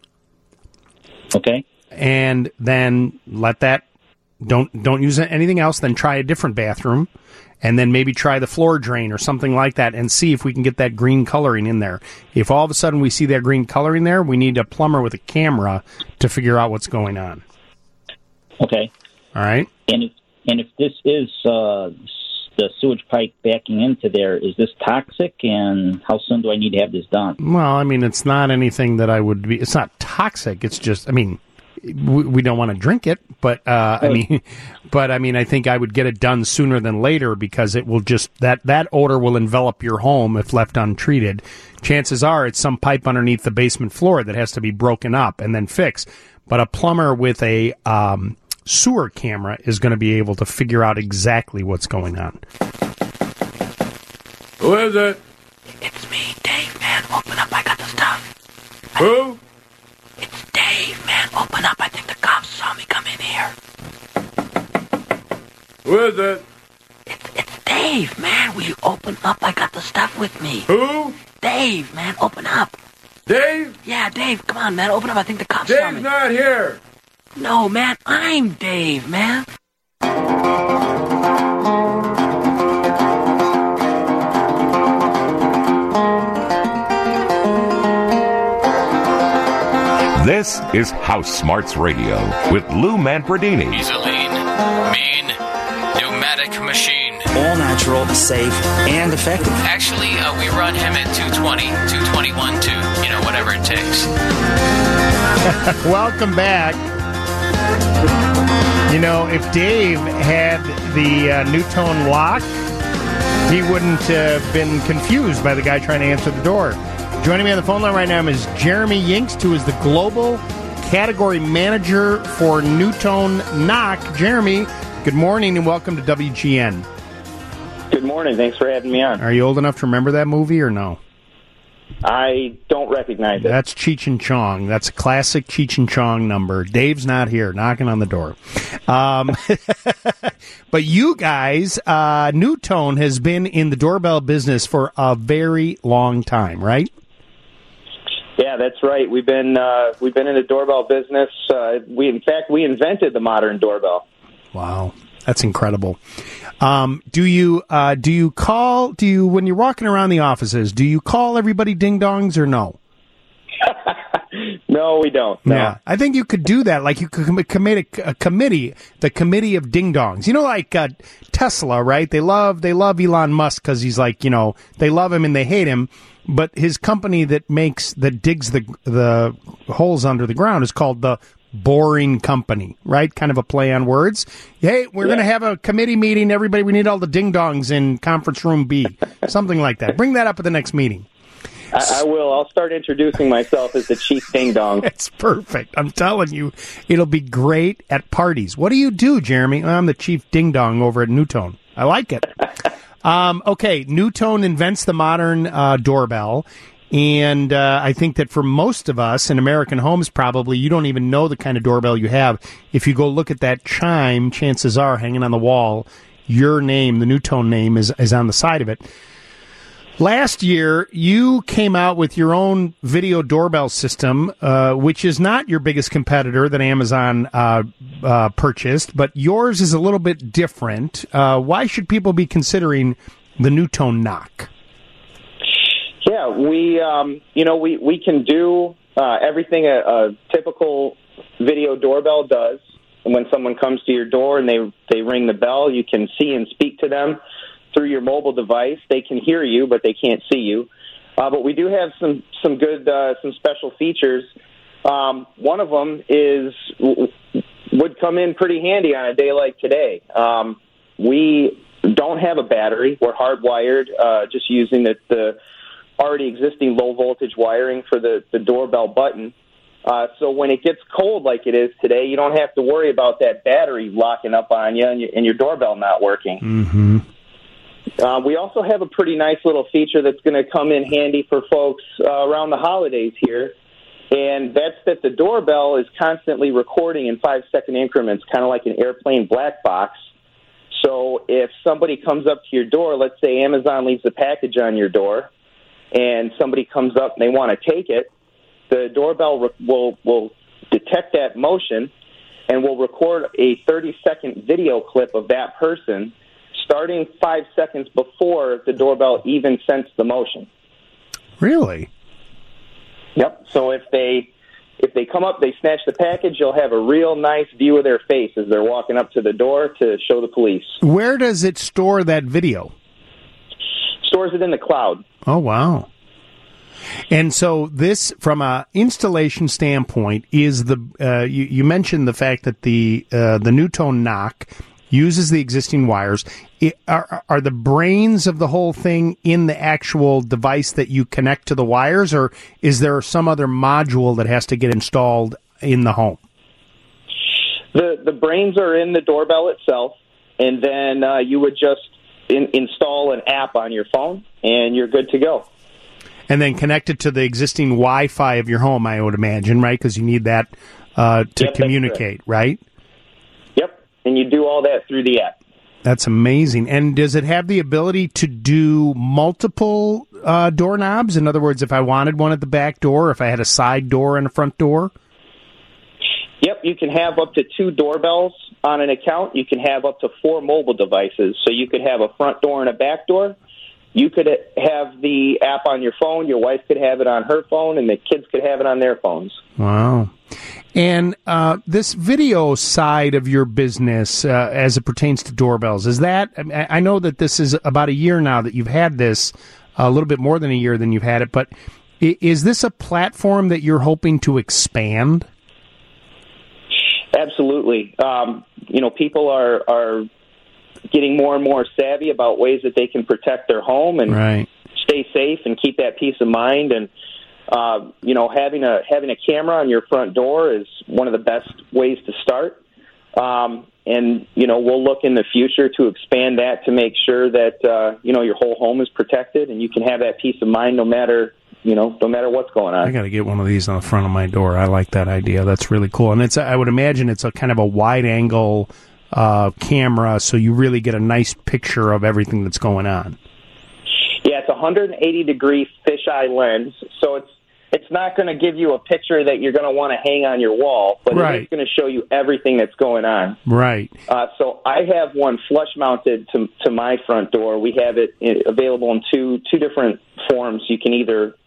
Okay. And then let that. Don't don't use anything else. Then try a different bathroom. And then maybe try the floor drain or something like that and see if we can get that green coloring in there. If all of a sudden we see that green coloring there, we need a plumber with a camera to figure out what's going on. Okay. All right? And if and if this is uh, the sewage pipe backing into there, is this toxic? And how soon do I need to have this done? Well, I mean, it's not anything that I would be... It's not toxic. It's just, I mean... We, we don't want to drink it, but uh, I mean, but I mean, I think I would get it done sooner than later because it will just that that odor will envelop your home if left untreated. Chances are it's some pipe underneath the basement floor that has to be broken up and then fixed. But a plumber with a um, sewer camera is going to be able to figure out exactly what's going on. Who is it? It's me, Dave, man. Open up, I got the stuff. Who? It's Dave, man. Open up, I think the cops saw me come in here. Who is it? It's, it's Dave, man. Will you open up? I got the stuff with me. Who? Dave, man. Open up. Dave? Yeah, Dave. Come on, man. Open up. I think the cops saw me. Dave's not here. No, man. I'm Dave, man. This is House Smarts Radio with Lou Manfredini. He's a lean, mean, pneumatic machine. All natural, safe, and effective. Actually, uh, we run him at two twenty, two twenty-one, two, you know, whatever it takes. Welcome back. You know, if Dave had the uh, Newtone lock, he wouldn't have been confused by the guy trying to answer the door. Joining me on the phone line right now is Jeremy Yingst, who is the Global Category Manager for Newtone Knock. Jeremy, good morning and welcome to W G N. Good morning. Thanks for having me on. Are you old enough to remember that movie or no? I don't recognize it. That's Cheech and Chong. That's a classic Cheech and Chong number. Dave's not here, knocking on the door. Um, but you guys, uh, Newtone has been in the doorbell business for a very long time, right? Yeah, that's right. We've been uh, we've been in the doorbell business. Uh, we, in fact, we invented the modern doorbell. Wow, that's incredible. Um, do you uh, do you call? Do you when you're walking around the offices? Do you call everybody ding dongs or no? No, we don't. No. Yeah, I think you could do that. Like you could com- commit a, a committee, the committee of ding dongs. You know, like uh, Tesla, right? They love they love Elon Musk because he's like, you know, they love him and they hate him. But his company that makes that digs the the holes under the ground is called the Boring Company, right? Kind of a play on words. Hey, we're yeah. going to have a committee meeting. Everybody, we need all the ding dongs in conference room B, something like that. Bring that up at the next meeting. I, I will. I'll start introducing myself as the chief ding dong. That's perfect. I'm telling you, it'll be great at parties. What do you do, Jeremy? I'm the chief ding dong over at NuTone. I like it. um, okay, NuTone invents the modern uh, doorbell. And uh, I think that for most of us in American homes, probably, you don't even know the kind of doorbell you have. If you go look at that chime, chances are, hanging on the wall, your name, the NuTone name, is, is on the side of it. Last year, you came out with your own video doorbell system, uh, which is not your biggest competitor that Amazon uh, uh, purchased, but yours is a little bit different. Uh, why should people be considering the NuTone Knock? Yeah, we, um, you know, we, we can do uh, everything a, a typical video doorbell does. And when someone comes to your door and they they ring the bell, you can see and speak to them through your mobile device. They can hear you, but they can't see you. Uh, but we do have some some good uh, some special features. Um, one of them is would come in pretty handy on a day like today. Um, we don't have a battery. We're hardwired, uh, just using the, the already existing low voltage wiring for the, the doorbell button. Uh, so when it gets cold like it is today, you don't have to worry about that battery locking up on you and, you, and your doorbell not working. Mm-hmm. Uh, we also have a pretty nice little feature that's going to come in handy for folks uh, around the holidays here, and that's that the doorbell is constantly recording in five-second increments, kind of like an airplane black box. So if somebody comes up to your door, let's say Amazon leaves a package on your door, and somebody comes up and they want to take it, the doorbell re- will will detect that motion and will record a thirty-second video clip of that person starting five seconds before the doorbell even sensed the motion. Really? Yep. So if they if they come up, they snatch the package, you'll have a real nice view of their face as they're walking up to the door to show the police. Where does it store that video? Stores it in the cloud. Oh, wow. And so this, from a installation standpoint, is the uh, you, you mentioned the fact that the uh, the NuTone Knock uses the existing wires. It, are, are the brains of the whole thing in the actual device that you connect to the wires, or is there some other module that has to get installed in the home? The the brains are in the doorbell itself, and then uh, you would just in, install an app on your phone, and you're good to go. And then connect it to the existing Wi-Fi of your home, I would imagine, right? Because you need that uh, to yep, communicate, right? Yep, and you do all that through the app. That's amazing. And does it have the ability to do multiple uh, doorknobs? In other words, if I wanted one at the back door, if I had a side door and a front door? Yep, you can have up to two doorbells on an account. You can have up to four mobile devices. So you could have a front door and a back door. You could have the app on your phone. Your wife could have it on her phone, and the kids could have it on their phones. Wow. And uh, this video side of your business, uh, as it pertains to doorbells, is that, I know that this is about a year now that you've had this, a little bit more than a year than you've had it, but is this a platform that you're hoping to expand? Absolutely. Um, you know, people are, are getting more and more savvy about ways that they can protect their home and right. stay safe and keep that peace of mind. And uh, you know, having a having a camera on your front door is one of the best ways to start. Um, and you know, we'll look in the future to expand that to make sure that uh, you know your whole home is protected and you can have that peace of mind no matter you know no matter what's going on. I got to get one of these on the front of my door. I like that idea. That's really cool. And it's I would imagine it's a kind of a wide angle Uh, camera, so you really get a nice picture of everything that's going on. Yeah, it's a one hundred eighty degree fisheye lens, so it's it's not going to give you a picture that you're going to want to hang on your wall, but right. it's going to show you everything that's going on. Right. Uh, so I have one flush mounted to to my front door. We have it available in two two different forms. You can either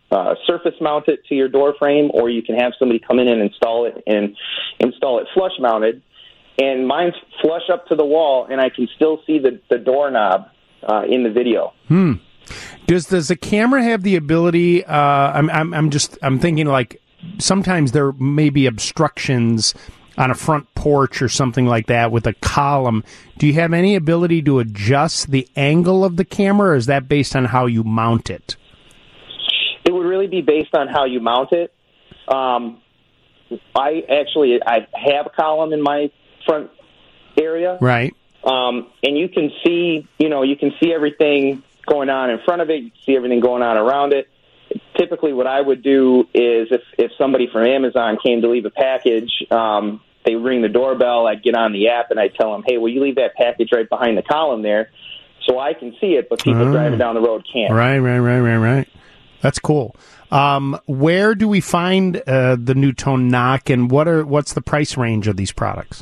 uh, surface mount it to your door frame, or you can have somebody come in and install it and install it flush mounted. And mine's flush up to the wall, and I can still see the, the doorknob uh, in the video. Hmm. Does does the camera have the ability? Uh, I'm I'm I'm just I'm thinking like sometimes there may be obstructions on a front porch or something like that with a column. Do you have any ability to adjust the angle of the camera, or is that based on how you mount it? It would really be based on how you mount it. Um, I actually I have a column in my front area, right? Um, and you can see, you know, you can see everything going on in front of it. You can see everything going on around it. Typically, what I would do is if if somebody from Amazon came to leave a package, um, they ring the doorbell. I'd get on the app and I'd tell them, "Hey, will you leave that package right behind the column there, so I can see it, but people Oh. driving down the road can't." Right, right, right, right, right. That's cool. Um, where do we find uh, the Nutone Knock, and what are what's the price range of these products?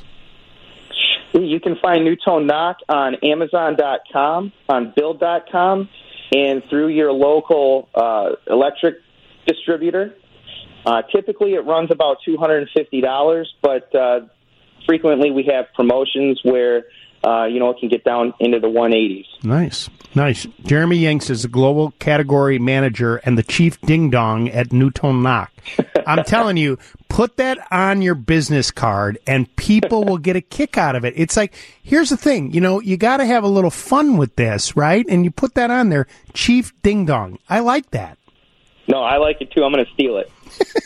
You can find Nutone Knock on Amazon dot com, on Build dot com, and through your local uh, electric distributor. Uh, typically, it runs about two hundred fifty dollars, but uh, frequently we have promotions where uh, you know it can get down into the one eighties. Nice, nice. Jeremy Yanks is the global category manager and the chief ding dong at Nutone Knock. I'm telling you, put that on your business card, and people will get a kick out of it. It's like, here's the thing, you know, you got to have a little fun with this, right? And you put that on there, Chief Ding Dong. I like that. No, I like it too. I'm going to steal it.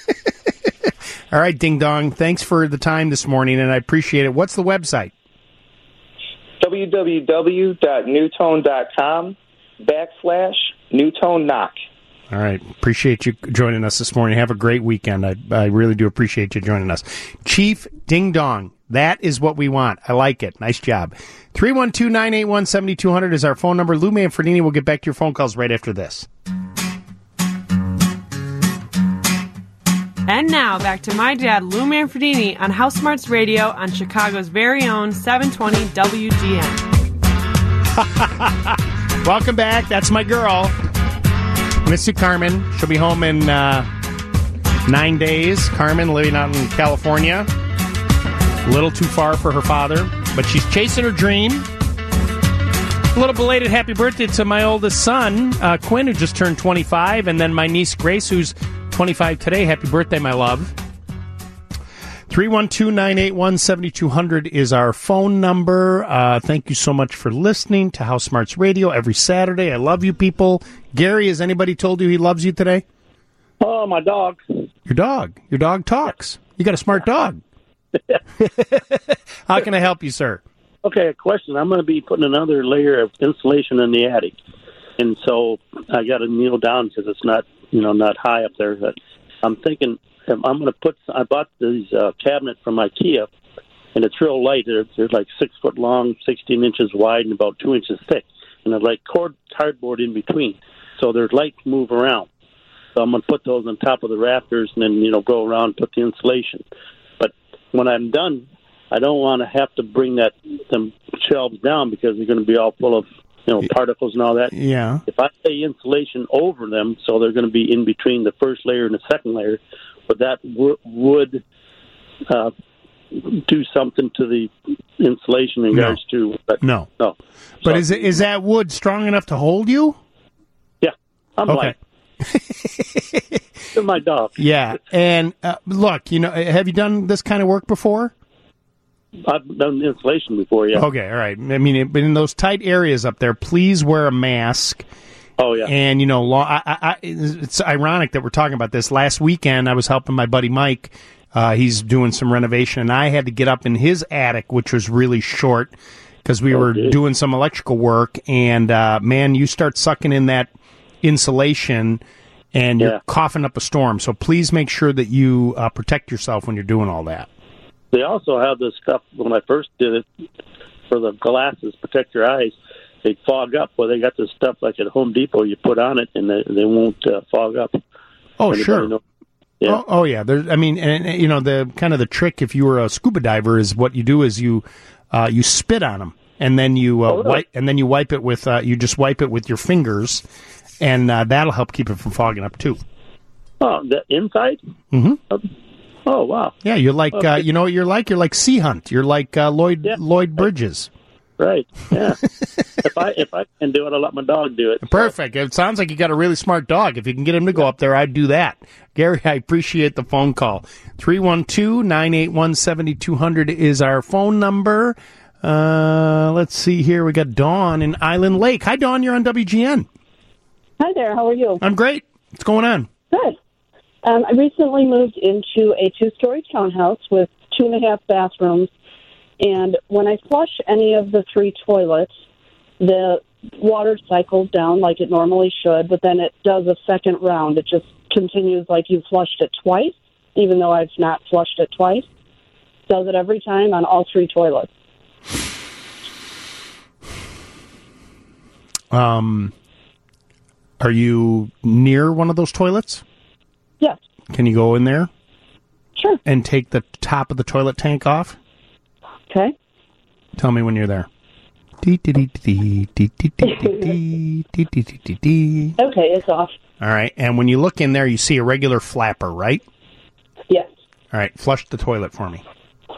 All right, Ding Dong. Thanks for the time this morning, and I appreciate it. What's the website? w w w dot nutone dot com backslash Nutone Knock. All right. Appreciate you joining us this morning. Have a great weekend. I, I really do appreciate you joining us. Chief Ding Dong. That is what we want. I like it. Nice job. three one two, nine eight one, seven two zero zero is our phone number. Lou Manfredini will get back to your phone calls right after this. And now, back to my dad, Lou Manfredini, on House Smarts Radio on Chicago's very own seven twenty W G N. Welcome back. That's my girl. Miss you, Carmen. She'll be home in uh, nine days. Carmen, living out in California. A little too far for her father, but she's chasing her dream. A little belated happy birthday to my oldest son, uh, Quinn, who just turned twenty-five, and then my niece, Grace, who's twenty-five today. Happy birthday, my love. three one two, nine eight one, seven two zero zero is our phone number. Uh, thank you so much for listening to House Smarts Radio every Saturday. I love you people. Gary, has anybody told you he loves you today? Oh, my dog. Your dog. Your dog talks. You got a smart dog. How can I help you, sir? Okay, a question. I'm going to be putting another layer of insulation in the attic, and so I got to kneel down because it's not, you know, not high up there. But I'm thinking I'm going to put. I bought these uh, cabinet from IKEA, and it's real light. They're, they're like six foot long, sixteen inches wide, and about two inches thick, and they're like cord cardboard in between, so their lights move around. So I'm going to put those on top of the rafters, and then you know go around and put the insulation. But when I'm done, I don't want to have to bring that them shelves down because they're going to be all full of you know particles and all that. Yeah. If I lay insulation over them, so they're going to be in between the first layer and the second layer, but that w- would uh, do something to the insulation in No. regards to. But No. no. But So- is it, is that wood strong enough to hold you? Yeah, I'm Okay. like. To my dog. Yeah. And uh, look, you know, have you done this kind of work before? I've done insulation before, yeah. Okay, all right. I mean, but in those tight areas up there, please wear a mask. Oh, yeah. And, you know, lo- I, I, I, it's ironic that we're talking about this. Last weekend, I was helping my buddy Mike. Uh, he's doing some renovation, and I had to get up in his attic, which was really short, because we were Okay. doing some electrical work. And, uh, man, you start sucking in that insulation, and you're Yeah. coughing up a storm. So please make sure that you uh, protect yourself when you're doing all that. They also have this stuff, when I first did it, for the glasses, protect your eyes, they fog up. Well, they got this stuff like at Home Depot you put on it, and they, they won't uh, fog up. Oh, Anybody sure. know? Yeah. Oh, oh, yeah. There's, I mean, and, and, you know, the kind of the trick if you were a scuba diver is what you do is you uh, you spit on them, and then you uh, Oh, really? wipe, and then you wipe it with uh, you just wipe it with your fingers, and uh, that'll help keep it from fogging up too. Oh, the inside? Mm-hmm. Oh, wow. Yeah, you're like, Okay. uh, you know what you're like? You're like Sea Hunt. You're like uh, Lloyd Lloyd Bridges. Right, yeah. if I if I can do it, I'll let my dog do it. Perfect. It sounds like you got a really smart dog. If you can get him to go up there, I'd do that. Gary, I appreciate the phone call. three one two, nine eight one, seven two zero zero is our phone number. Uh, let's see here. We got Dawn in Island Lake. Hi, Dawn. You're on W G N. Hi there. How are you? I'm great. What's going on? Good. Um, I recently moved into a two-story townhouse with two and a half bathrooms, and when I flush any of the three toilets, the water cycles down like it normally should, but then it does a second round. It just continues like you flushed it twice, even though I've not flushed it twice. Does it every time on all three toilets. Um, are you near one of those toilets? Yes. Can you go in there? Sure. And take the top of the toilet tank off? Okay. Tell me when you're there. Okay, it's off. All right. And when you look in there, you see a regular flapper, right? Yes. All right. Flush the toilet for me.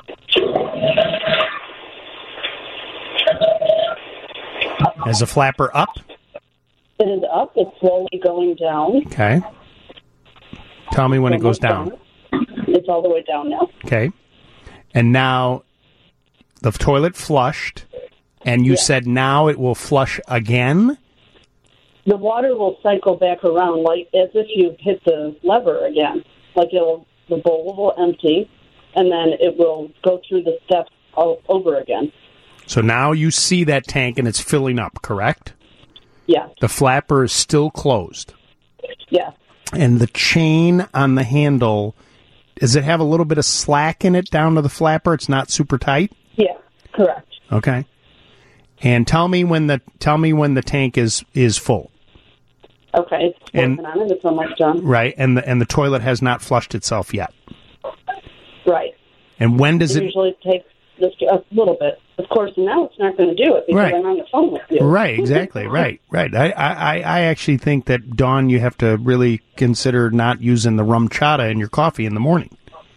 Is the flapper up? It is up. It's slowly going down. Okay. Tell me when it goes down. It's all the way down now. Okay. And now the toilet flushed, and you Yeah. said now it will flush again? The water will cycle back around like as if you hit the lever again. Like it'll, the bowl will empty, and then it will go through the steps all over again. So now you see that tank, and it's filling up, correct? Yeah. The flapper is still closed. Yeah. And the chain on the handle, does it have a little bit of slack in it down to the flapper? It's not super tight? Yeah. Correct. Okay. And tell me when the tell me when the tank is, is full. Okay. It's And- working on it. It's almost done. Right, and the and the toilet has not flushed itself yet. Right. And when does it it usually takes just a little bit. Of course, now it's not going to do it because Right. I'm on the phone with you. Right, exactly, right, right. I, I, I actually think that, Dawn, you have to really consider not using the rum chata in your coffee in the morning.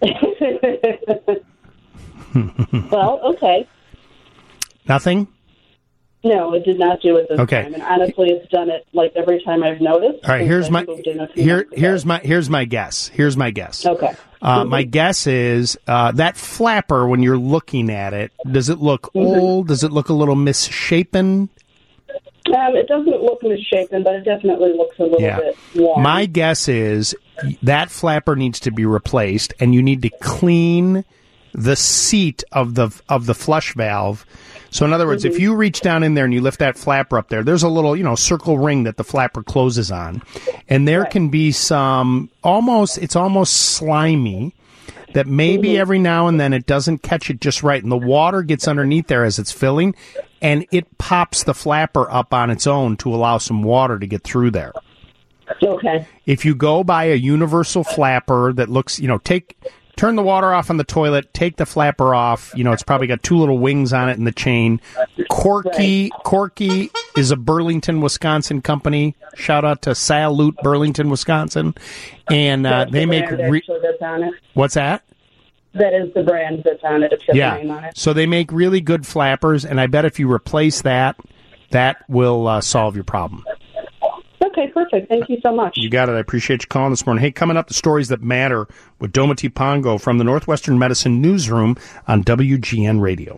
Well, okay. Nothing? No, it did not do it this Okay. time. And honestly, it's done it like every time I've noticed. All right, since here's I my moved in a few here months ago. here's my here's my guess. Here's my guess. Okay. Uh, Mhm. My guess is uh, that flapper, when you're looking at it, does it look Mm-hmm. old? Does it look a little misshapen? Um, it doesn't look misshapen, but it definitely looks a little Yeah. bit worn. My guess is that flapper needs to be replaced, and you need to clean the seat of the of the flush valve. So, in other words, if you reach down in there and you lift that flapper up there, there's a little, you know, circle ring that the flapper closes on, and there can be some almost it's almost slimy. That maybe every now and then it doesn't catch it just right, and the water gets underneath there as it's filling, and it pops the flapper up on its own to allow some water to get through there. Okay. If you go buy a universal flapper that looks, you know, take turn the water off on the toilet, take the flapper off. You know, it's probably got two little wings on it in the chain. Corky, Corky is a Burlington, Wisconsin company. Shout out to Salute, Burlington, Wisconsin, and uh, That's they the make. brand Re- actually that's on it. what's that? That is the brand that's on it. It's got the name on Yeah. it. So they make really good flappers, and I bet if you replace that, that will uh, solve your problem. Okay, perfect. Thank you so much. You got it. I appreciate you calling this morning. Hey, coming up, the stories that matter with Dometi Pongo from the Northwestern Medicine Newsroom on W G N Radio.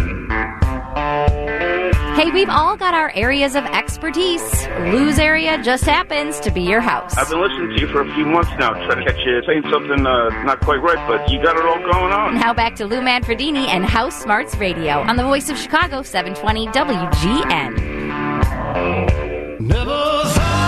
Hey, we've all got our areas of expertise. Lou's area just happens to be your house. I've been listening to you for a few months now, trying to catch you saying something uh, not quite right, but you got it all going on. Now back to Lou Manfredini and House Smarts Radio on the Voice of Chicago, seven twenty W G N. Never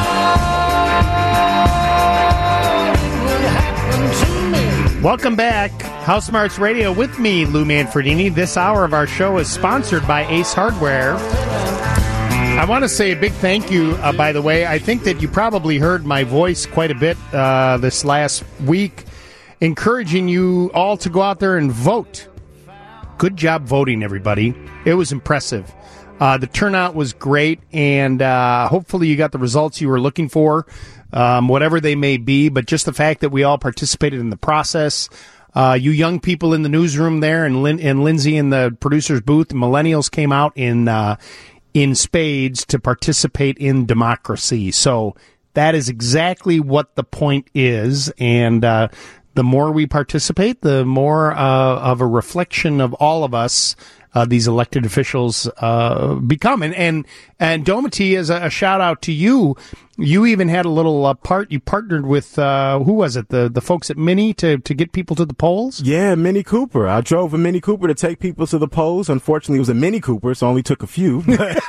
Welcome back. House Smarts Radio with me, Lou Manfredini. This hour of our show is sponsored by Ace Hardware. I want to say a big thank you, uh, by the way. I think that you probably heard my voice quite a bit uh, this last week, encouraging you all to go out there and vote. Good job voting, everybody. It was impressive. Uh, the turnout was great, and uh, hopefully you got the results you were looking for. um, whatever they may be, but just the fact that we all participated in the process. Uh, you young people in the newsroom there, and Lin- and Lindsay in the producer's booth, millennials came out in uh, in spades to participate in democracy. So that is exactly what the point is, and uh, the more we participate, the more uh, of a reflection of all of us uh, these elected officials uh, become. And and, and Domity, as a, a shout out to you, you even had a little uh, part. You partnered with uh, who was it? The the folks at Mini to to get people to the polls. Yeah, Mini Cooper. I drove a Mini Cooper to take people to the polls. Unfortunately, it was a Mini Cooper, so I only took a few.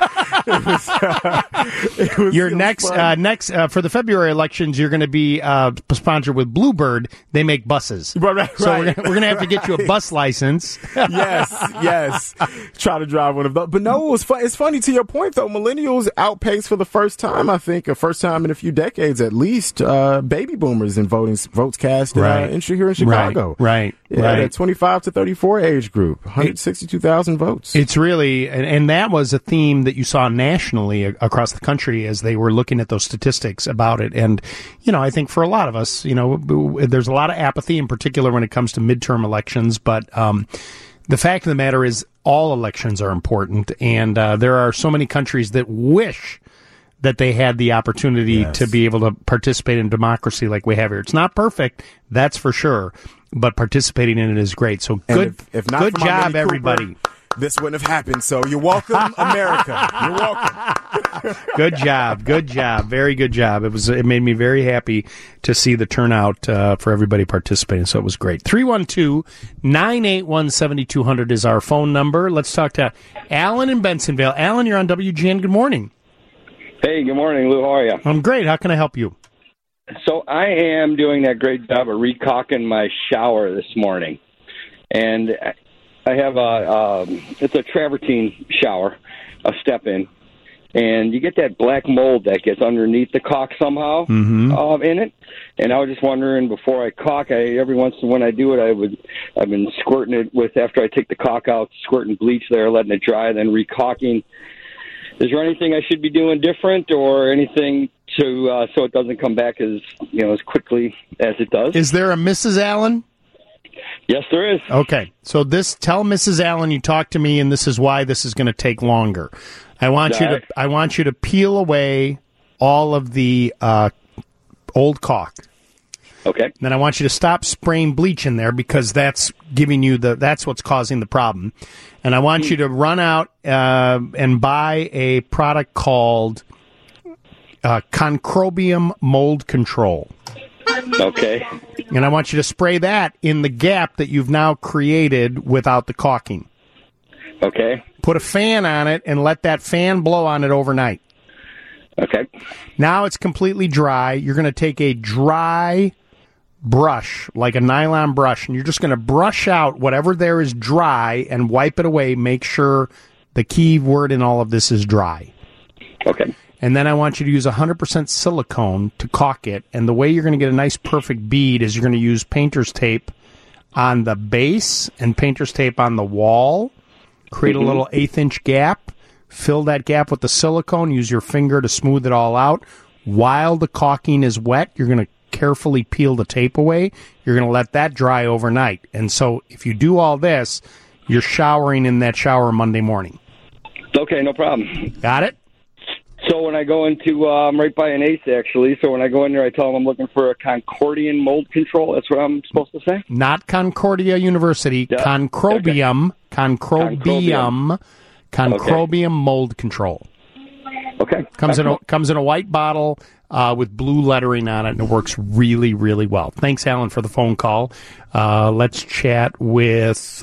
It was, uh, it was, Your it was next fun. uh, next uh, for the February elections, you're going to be uh, sponsored with Bluebird. They make buses, right? right so right. we're gonna, we're going to have to get you a bus license. yes, yes. Try to drive one of those. But no, it was fun. It's funny to your point though. Millennials outpaced for the first time. I think a first time in a few decades at least. Uh, baby boomers in voting votes cast uh, Right. in here in Chicago. Right, right, Yeah, right. that twenty-five to thirty-four age group, one hundred sixty-two thousand votes. It's really, and, and that was a theme that you saw nationally a- across the country as they were looking at those statistics about it. And, you know, I think for a lot of us, you know, b- there's a lot of apathy, in particular when it comes to midterm elections. But um, the fact of the matter is all elections are important. And uh, there are so many countries that wish that they had the opportunity Yes. to be able to participate in democracy like we have here. It's not perfect, that's for sure, but participating in it is great. So And good, if, if not good for my job, Mini Cooper, everybody. this wouldn't have happened. So you're welcome, America. You're welcome. Good job, good job, very good job. It was it made me very happy to see the turnout uh, for everybody participating. So it was great. three one two, nine eight one, seven two zero zero is our phone number. Let's talk to Alan in Bensonville. Alan, you're on W G N. Good morning. Hey, good morning, Lou. How are you? I'm great. How can I help you? So I am doing that great job of recocking my shower this morning, and I have a um, it's a travertine shower, a step-in, and you get that black mold that gets underneath the caulk somehow Mhm. uh, in it. And I was just wondering, before I caulk, I every once in a while when I do it, I would I've been squirting it with after I take the caulk out, squirting bleach there, letting it dry, then recaulking. Is there anything I should be doing different, or anything to uh, so it doesn't come back as you know as quickly as it does? Is there a Missus Allen? Yes, there is. Okay, so this tell Missus Allen you talked to me, and this is why this is going to take longer. I want you to Right. I want you to peel away all of the uh, old caulk. Okay. Then I want you to stop spraying bleach in there because that's giving you the that's what's causing the problem. And I want you to run out uh, and buy a product called uh, Concrobium Mold Control. Okay. And I want you to spray that in the gap that you've now created without the caulking. Okay. Put a fan on it and let that fan blow on it overnight. Okay. Now it's completely dry. You're going to take a dry brush, like a nylon brush, and you're just going to brush out whatever there is dry and wipe it away. Make sure the key word in all of this is dry. Okay. And then I want you to use one hundred percent silicone to caulk it. And the way you're going to get a nice perfect bead is you're going to use painter's tape on the base and painter's tape on the wall. Create a Mhm. little eighth inch gap. Fill that gap with the silicone. Use your finger to smooth it all out. While the caulking is wet, you're going to carefully peel the tape away. You're going to let that dry overnight. And so if you do all this, you're showering in that shower Monday morning. Okay, no problem. Got it? So when I go into, uh, I'm right by an Ace, actually. So when I go in there, I tell them I'm looking for a Concordian mold control. That's what I'm supposed to say? Not Concordia University. Yeah. Concrobium. Concrobium. Concrobium mold control. Okay. Comes in a, comes in a white bottle uh, with blue lettering on it, and it works really, really well. Thanks, Alan, for the phone call. Uh, let's chat with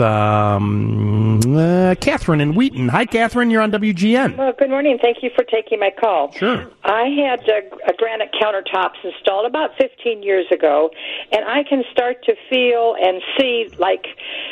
um, uh, Catherine in Wheaton. Hi, Catherine. You're on W G N. Well, good morning. Thank you for taking my call. Sure. I had uh, a granite countertops installed about fifteen years ago, and I can start to feel and see like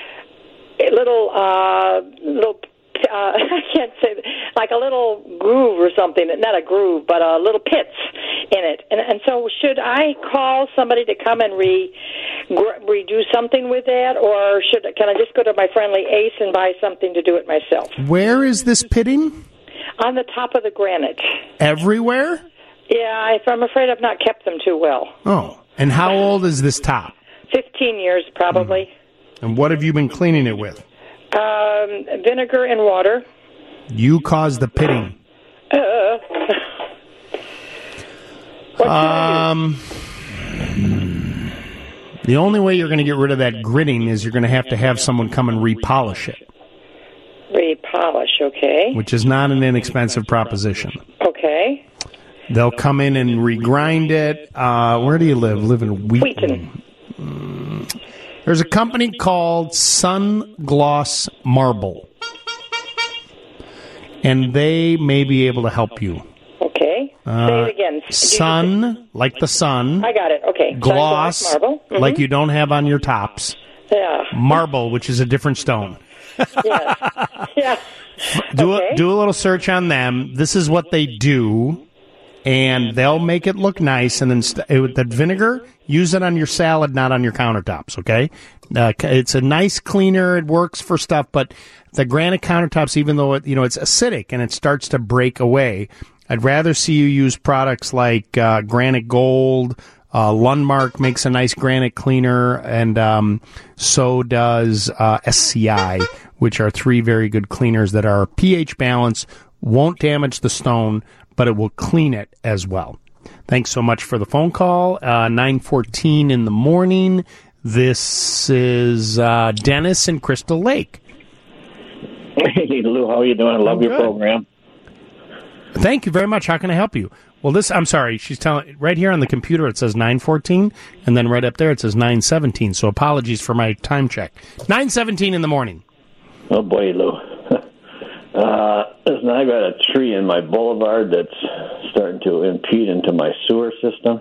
a little, uh, little. Uh, I can't say that, like a little groove or something. Not a groove, but a little pits in it. And, and so, should I call somebody to come and re gr- redo something with that, or should can I just go to my friendly Ace and buy something to do it myself? Where is this pitting? On the top of the granite. Everywhere? Yeah, if I'm afraid I've not kept them too well. Oh, and how old is this top? Fifteen years, probably. And what have you been cleaning it with? Um, vinegar and water. You caused the pitting. Uh, Um, the only way you're going to get rid of that gritting is you're going to have to have someone come and repolish it, repolish, okay. which is not an inexpensive proposition. Okay. They'll come in and regrind it. Uh, where do you live? Live in Wheaton. Mm. There's a company called Sun Gloss Marble, and they may be able to help you. Okay. Uh, Say it again. Sun, like the sun. I got it. Okay. Gloss, Sun gloss marble. Mhm. like you don't have on your tops. Yeah. Marble, which is a different stone. Yes. Yeah. Do Okay. a, do a little search on them. This is what they do, and they'll make it look nice. And then st- with the vinegar, use it on your salad, not on your countertops. Okay, uh, it's a nice cleaner. It works for stuff, but the granite countertops, even though it, you know it's acidic and it starts to break away, I'd rather see you use products like uh, Granite Gold. Uh, Lundmark makes a nice granite cleaner, and um, so does uh, S C I, which are three very good cleaners that are pH balanced, won't damage the stone, but it will clean it as well. Thanks so much for the phone call. Uh, nine fourteen in the morning. This is uh, Dennis in Crystal Lake. Hey, Lou, how are you doing? I love I'm your good. program. Thank you very much. How can I help you? Well, this, I'm sorry, she's telling, right here on the computer it says nine fourteen, and then right up there it says nine seventeen, so apologies for my time check. nine seventeen in the morning. Oh, boy, Lou. uh, listen, I got a tree in my boulevard that's starting to impede into my sewer system.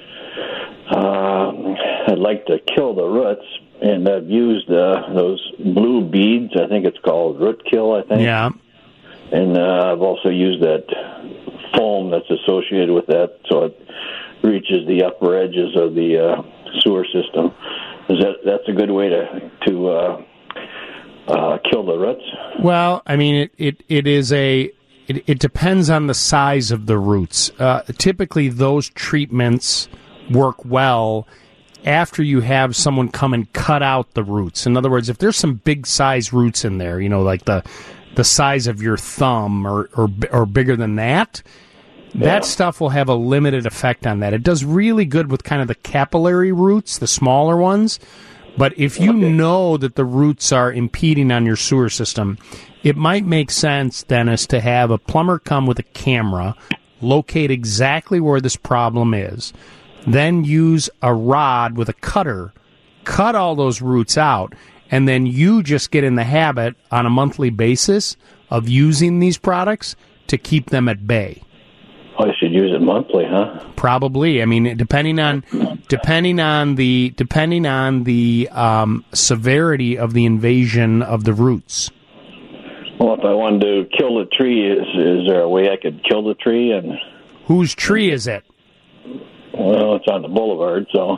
Uh, I'd like to kill the roots, and I've used uh, those blue beads. I think it's called root kill, I think. Yeah. And uh, I've also used that foam that's associated with that, so it reaches the upper edges of the uh, sewer system. Is that that's a good way to to uh, uh, kill the roots? Well, I mean, it, it, it is a, it, it depends on the size of the roots. Uh, typically, those treatments work well after you have someone come and cut out the roots. In other words, if there's some big size roots in there, you know, like the the size of your thumb or or, or bigger than that, Yeah. that stuff will have a limited effect on that. It does really good with kind of the capillary roots, the smaller ones. But if you know that the roots are impeding on your sewer system, it might make sense, Dennis, to have a plumber come with a camera, locate exactly where this problem is, then use a rod with a cutter, cut all those roots out, and then you just get in the habit on a monthly basis of using these products to keep them at bay. Oh, I should use it monthly, huh? Probably. I mean, depending on depending on the depending on the um, severity of the invasion of the roots. Well, if I wanted to kill the tree, is is there a way I could kill the tree? And whose tree is it? Well, it's on the boulevard, so.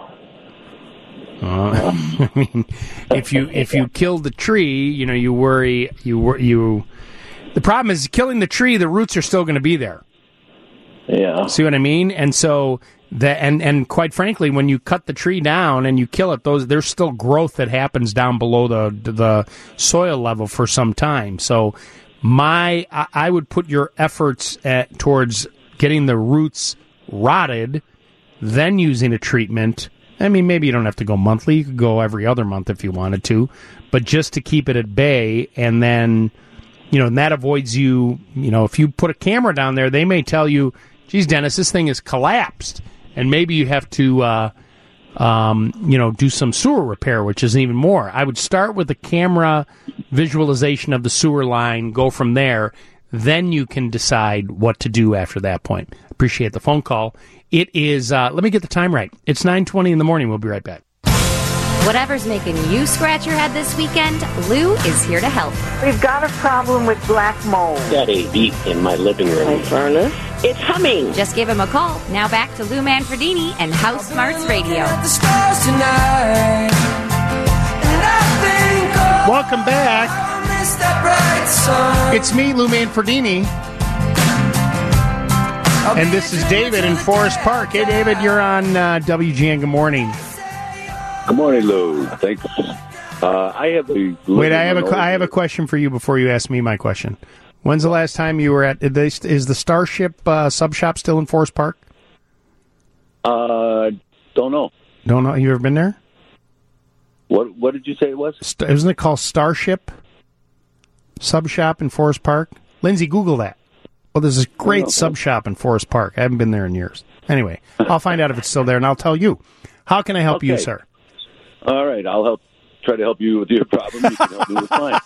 Uh, I mean, if you if you kill the tree, you know, you worry you wor- you. The problem is killing the tree. The roots are still going to be there. Yeah. See what I mean? And so that and and quite frankly, when you cut the tree down and you kill it, those there's still growth that happens down below the the soil level for some time. So my I, I would put your efforts at, towards getting the roots rotted, then using a treatment. I mean, maybe you don't have to go monthly. You could go every other month if you wanted to, but just to keep it at bay, and then, you know, and that avoids you, you know, if you put a camera down there, they may tell you, geez, Dennis, this thing is collapsed, and maybe you have to, uh, um, you know, do some sewer repair, which is even more. I would start with a camera visualization of the sewer line, go from there, then you can decide what to do after that point. Appreciate the phone call. It is, uh, let me get the time right. It's nine twenty in the morning. We'll be right back. Whatever's making you scratch your head this weekend, Lou is here to help. We've got a problem with black mold. Got a beat in my living room. My furnace. It's humming. Just give him a call. Now back to Lou Manfredini and House Smarts Radio. Welcome back. It's me, Lou Manfredini. And this is David in Forest Park. Hey, David, you're on uh, W G N. Good morning. Good morning, Lou. Thanks. Uh, I have a Wait, I have a I have a question for you before you ask me my question. When's the last time you were at? Is the Starship uh, sub shop still in Forest Park? Uh, don't know. Don't know. You ever been there? What What did you say it was? St- isn't it called Starship Sub Shop in Forest Park? Lindsay, Google that. Well, there's a great sub shop in Forest Park. I haven't been there in years. Anyway, I'll find out if it's still there, and I'll tell you. How can I help Okay. you, sir? All right, I'll help. Try to help you with your problem. You can help me with mine.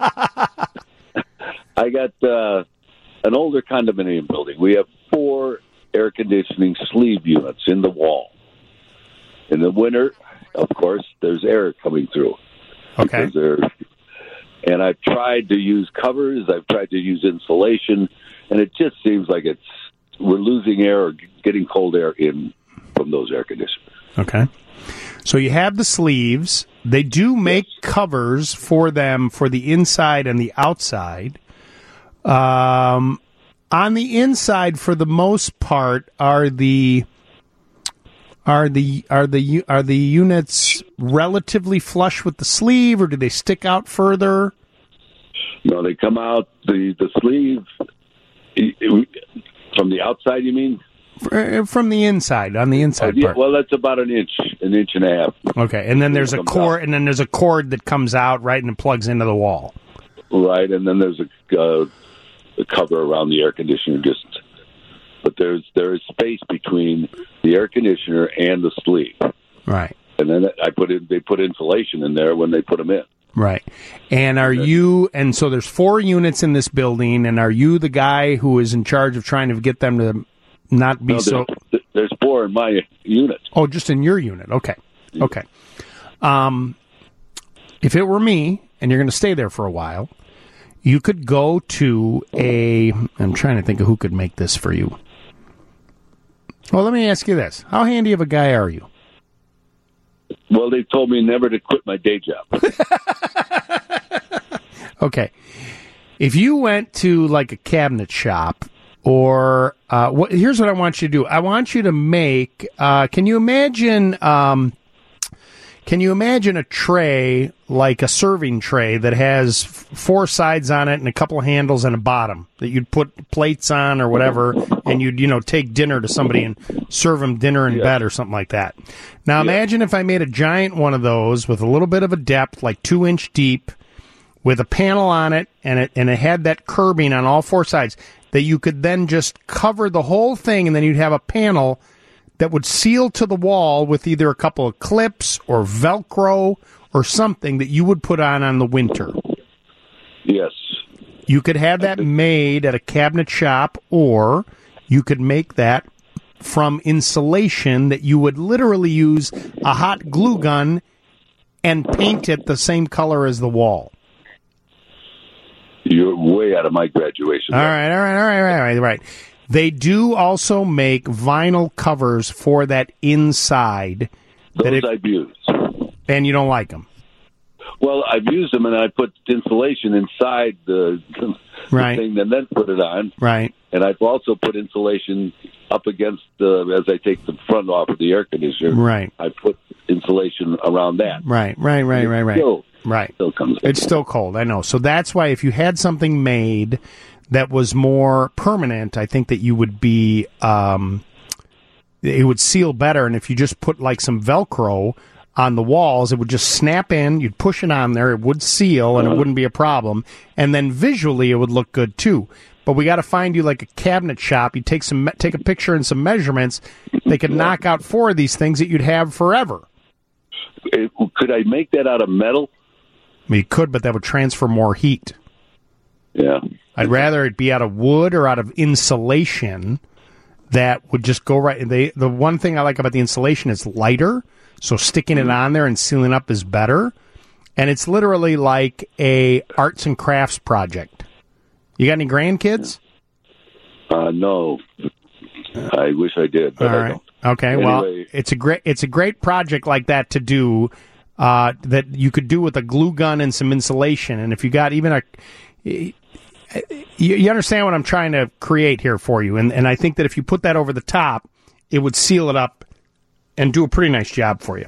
I got uh, an older condominium building. We have four air conditioning sleeve units in the wall. In the winter, of course, there's air coming through. Okay. And I've tried to use covers. I've tried to use insulation, and it just seems like it's we're losing air or getting cold air in from those air conditioners. Okay. So you have the sleeves. They do make covers for them for the inside and the outside. Um, on the inside, for the most part, are the are the are the are the units relatively flush with the sleeve, or do they stick out further? No, they come out the the sleeve from the outside. You mean? From the inside, on the inside Oh, yeah, part. well, that's about an inch, an inch and a half. Okay, and then there's a Comes cord, and then there's a cord that comes out right and it plugs into the wall. Right, and then there's a, uh, a cover around the air conditioner. Just, but there's there is space between the air conditioner and the sleeve. Right. And then I put in they put insulation in there when they put them in. Right. And are you, and so there's four units in this building, and are you the guy who is in charge of trying to get them to not be No, so... there's, there's four in my unit. Oh, just in your unit. Okay. Okay. Um, if it were me, and you're going to stay there for a while, you could go to a... I'm trying to think of who could make this for you. Well, let me ask you this. How handy of a guy are you? Well, they told me never to quit my day job. Okay. If you went to like a cabinet shop or uh, what, here's what I want you to do. I want you to make, uh, can you imagine, um, can you imagine a tray, like a serving tray that has f- four sides on it and a couple of handles and a bottom that you'd put plates on or whatever, and you'd, you know, take dinner to somebody and serve them dinner in Yeah. bed or something like that. Now imagine if I made a giant one of those with a little bit of a depth, like two inch deep, with a panel on it, and it and it had that curbing on all four sides, that you could then just cover the whole thing, and then you'd have a panel that would seal to the wall with either a couple of clips or Velcro or something that you would put on on the winter. Yes. You could have that made at a cabinet shop, or you could make that from insulation that you would literally use a hot glue gun and paint it the same color as the wall. You're way out of my graduation. All right, all right, all right, all right, all right. They do also make vinyl covers for that inside. Those that if, I've used. And you don't like them. Well, I've used them, and I put insulation inside the, the Right. thing and then put it on. Right. And I've also put insulation up against the, as I take the front off of the air conditioner. Right. I put insulation around that. Right, right, right, right, right. Still, right. Still comes It's still cold, I know. So that's why if you had something made that was more permanent, I think that you would be, um, it would seal better. And if you just put like some Velcro on the walls, it would just snap in, you'd push it on there, it would seal, and it wouldn't be a problem. And then visually, it would look good too. But we got to find you like a cabinet shop. You take some, take a picture and some measurements. They could knock out four of these things that you'd have forever. It, could I make that out of metal? I mean, you could, but that would transfer more heat. Yeah. I'd rather it be out of wood or out of insulation that would just go right. They, the one thing I like about the insulation is lighter, so sticking it on there and sealing up is better. And it's literally like a arts and crafts project. You got any grandkids? Uh, no. I wish I did, but All I right. don't. Okay. Anyway. Well, it's a great it's a great project like that to do. Uh, that you could do with a glue gun and some insulation. And if you got even a, you, you understand what I'm trying to create here for you, and and I think that if you put that over the top, it would seal it up and do a pretty nice job for you.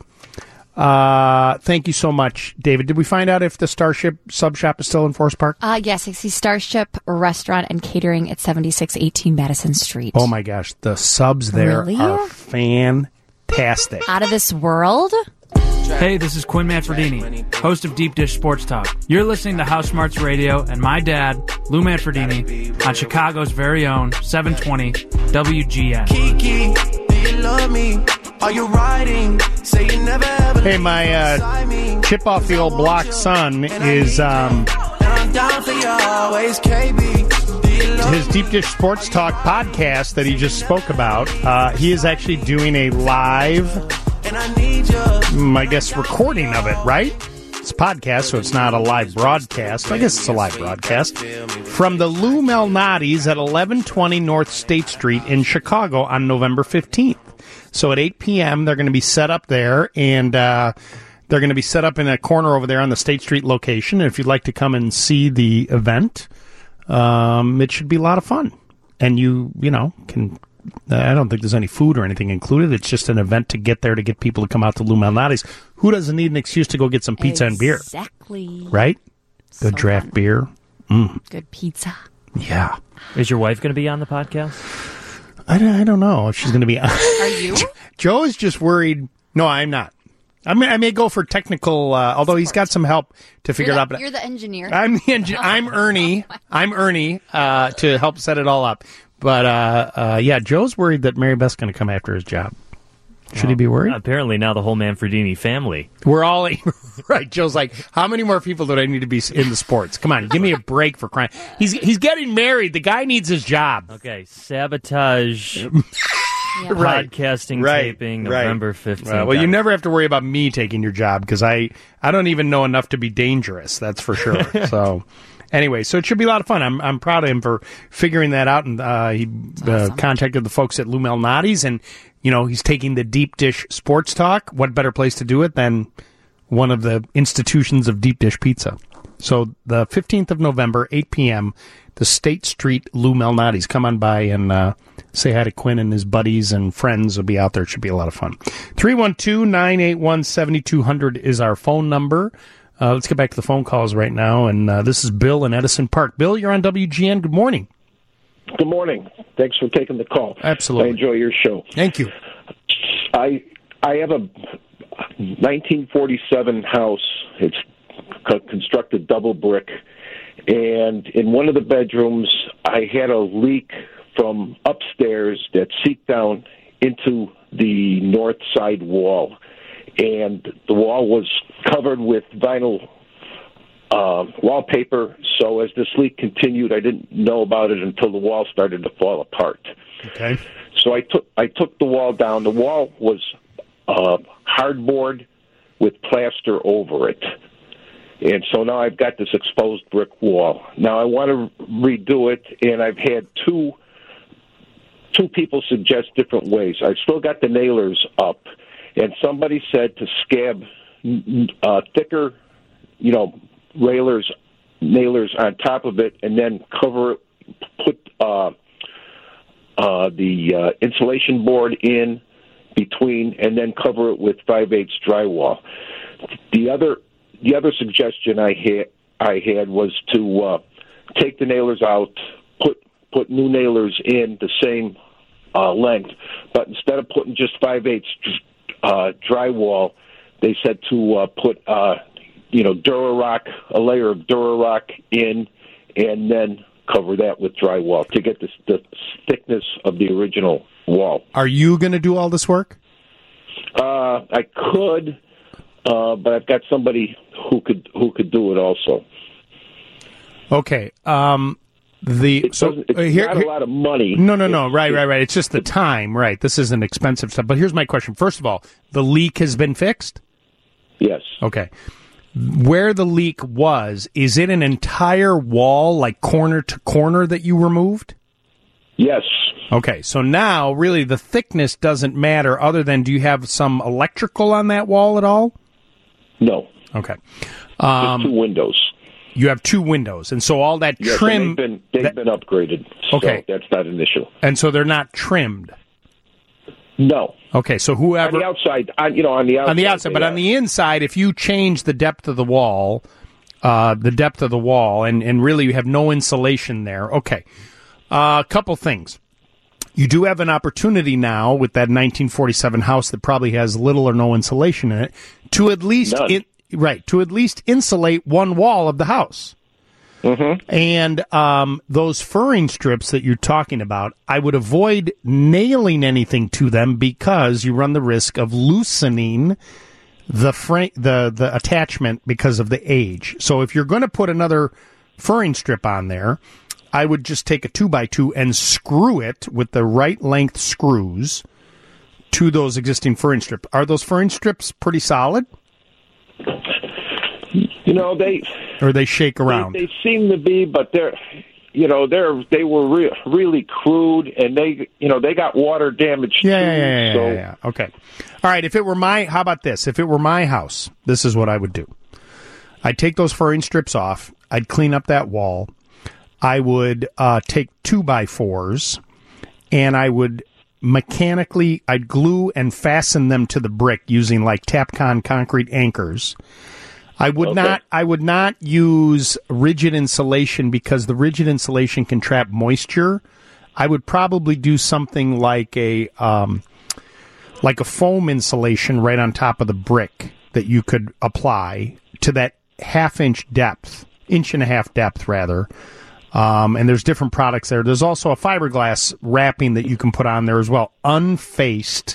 Uh, thank you so much, David. Did we find out if the Starship sub shop is still in Forest Park? Uh, yes, it's the Starship Restaurant and Catering at seventy-six eighteen Madison Street. Oh my gosh, the subs there Really? are fantastic. Out of this world? Hey, this is Quinn Manfredini, host of Deep Dish Sports Talk. You're listening to House Smarts Radio and my dad, Lou Manfredini, on Chicago's very own seven twenty W G N. Kiki, do you love me? Are you riding? Say you never ever. Hey, my uh, chip off the old block son is um, I'm down for you always, K B. his Deep Dish Sports Talk podcast that he just spoke about. Uh, he is actually doing a live, mm, I guess, recording of it, right? It's a podcast, so it's not a live broadcast. I guess it's a live broadcast. From the Lou Malnati's at eleven twenty North State Street in Chicago on November fifteenth. So at eight p.m., they're going to be set up there, and uh, they're going to be set up in a corner over there on the State Street location. And if you'd like to come and see the event, um, it should be a lot of fun. And you, you know, can... I don't think there's any food or anything included. It's just an event to get there to get people to come out to Lou Malnati's. Who doesn't need an excuse to go get some pizza exactly. and beer? Exactly. Right? Good So draft fun. beer. Mm. Good pizza. Yeah. Is your wife going to be on the podcast? I don't, I don't know if she's going to be on. Are you? Joe is just worried. No, I'm not. I mean, I may go for technical, uh, although he's got some help to figure You're the, it out. But you're the engineer. I'm the engi- I'm Ernie. I'm Ernie uh, to help set it all up. But, uh, uh, yeah, Joe's worried that Mary Beth's going to come after his job. Should well, he be worried? Apparently now the whole Manfredini family. We're all... Right, Joe's like, how many more people do I need to be in the sports? Come on, give me a break for crying. He's he's getting married. The guy needs his job. Okay, sabotage... Right. Podcasting Right. taping Right. November fifteenth. Well, well, you never have to worry about me taking your job because I, I don't even know enough to be dangerous. That's for sure. So, anyway, so it should be a lot of fun. I'm I'm proud of him for figuring that out. And uh, he uh, awesome. contacted the folks at Lou Malnati's, and you know he's taking the Deep Dish Sports Talk. What better place to do it than one of the institutions of Deep Dish Pizza? So the fifteenth of November, eight p.m., the State Street Lou Malnati's. Come on by and uh, say hi to Quinn and his buddies and friends will be out there. It should be a lot of fun. three one two, nine eight one, seven two zero zero is our phone number. Uh, let's get back to the phone calls right now. And uh, this is Bill in Edison Park. Bill, you're on W G N. Good morning. Good morning. Thanks for taking the call. Absolutely. I enjoy your show. Thank you. I I have a nineteen forty-seven house. It's co- constructed double brick. And in one of the bedrooms, I had a leak from upstairs that seeped down into the north side wall. And the wall was covered with vinyl uh, wallpaper. So as this leak continued, I didn't know about it until the wall started to fall apart. Okay. So I took I took the wall down. The wall was uh, hardboard with plaster over it. And so now I've got this exposed brick wall. Now I want to redo it, and I've had two two people suggest different ways. I've still got the nailers up, and somebody said to scab uh, thicker, you know, railers, nailers on top of it, and then cover it, put uh, uh, the uh, insulation board in between, and then cover it with five eighths drywall. The other The other suggestion I had I had was to uh, take the nailers out, put put new nailers in the same uh, length, but instead of putting just five eighths uh, drywall, they said to uh, put uh, you know Durarock, a layer of Durarock in, and then cover that with drywall to get this, the thickness of the original wall. Are you going to do all this work? Uh, I could. Uh, but I've got somebody who could who could do it also. Okay. Um, the It so doesn't- it's uh, here, not a here- lot of money. No, no, no. Right, right, right. It's just the time. Right. This isn't expensive stuff. But here's my question. First of all, the leak has been fixed? Yes. Okay. Where the leak was, is it an entire wall, like corner to corner, that you removed? Yes. Okay. So now, really, the thickness doesn't matter. Other than, do you have some electrical on that wall at all? No. Okay. Just two windows. You have two windows, and so all that Yes, trim. and they've been they've that- been upgraded. So Okay. that's not an issue. and so they're not trimmed. No. Okay, so whoever On the outside, on, you know, on the outside. on the outside, they but are. on the inside, if you change the depth of the wall, uh, the depth of the wall, and, and really you have no insulation there. Okay, a uh, couple things. You do have an opportunity now with that nineteen forty-seven house that probably has little or no insulation in it to at least in, right to at least insulate one wall of the house. Mm-hmm. And um, those furring strips that you're talking about, I would avoid nailing anything to them because you run the risk of loosening the fra- the the attachment because of the age. So if you're going to put another furring strip on there, I would just take a two by two and screw it with the right length screws to those existing furring strips. Are those furring strips pretty solid? You know, they or they shake around. They, they seem to be, but they're, you know, they're they were re- really crude, and they, you know, they got water damage Yeah, too. yeah, yeah, yeah, so yeah, yeah. Okay. All right. If it were my, how about this? If it were my house, this is what I would do. I'd take those furring strips off. I'd clean up that wall. I would uh, take two by fours, and I would mechanically, I'd glue and fasten them to the brick using like Tapcon concrete anchors. I would Okay. not. I would not use rigid insulation because the rigid insulation can trap moisture. I would probably do something like a um, like a foam insulation right on top of the brick that you could apply to that half inch depth, inch and a half depth rather. Um, and there's different products there. There's also a fiberglass wrapping that you can put on there as well, unfaced,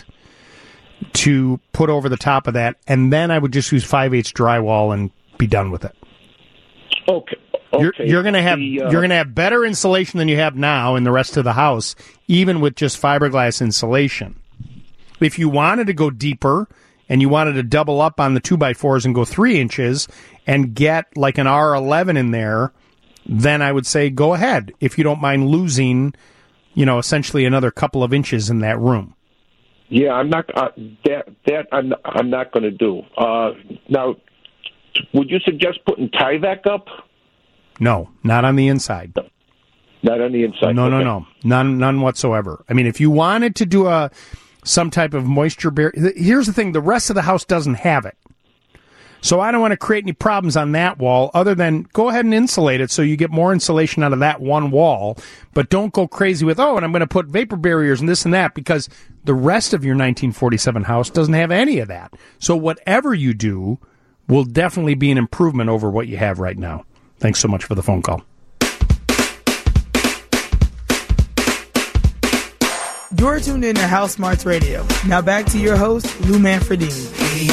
to put over the top of that, and then I would just use five eighths drywall and be done with it. Okay. You're, Okay. you're gonna have The, uh, you're gonna have better insulation than you have now in the rest of the house, even with just fiberglass insulation. If you wanted to go deeper and you wanted to double up on the two by fours and go three inches and get like an R eleven in there, then I would say go ahead if you don't mind losing, you know, essentially another couple of inches in that room. Yeah, I'm not uh, that. That I'm I'm not going to do. Uh, now, would you suggest putting Tyvek up? No, not on the inside. Not on the inside. No, no, Okay. no, none, none whatsoever. I mean, if you wanted to do a some type of moisture barrier, here's the thing: the rest of the house doesn't have it, so I don't want to create any problems on that wall. Other than go ahead and insulate it, so you get more insulation out of that one wall. But don't go crazy with oh, and I'm going to put vapor barriers and this and that because the rest of your nineteen forty-seven house doesn't have any of that. So whatever you do will definitely be an improvement over what you have right now. Thanks so much for the phone call. You're tuned in to House Smarts Radio. Now back to your host, Lou Manfredini.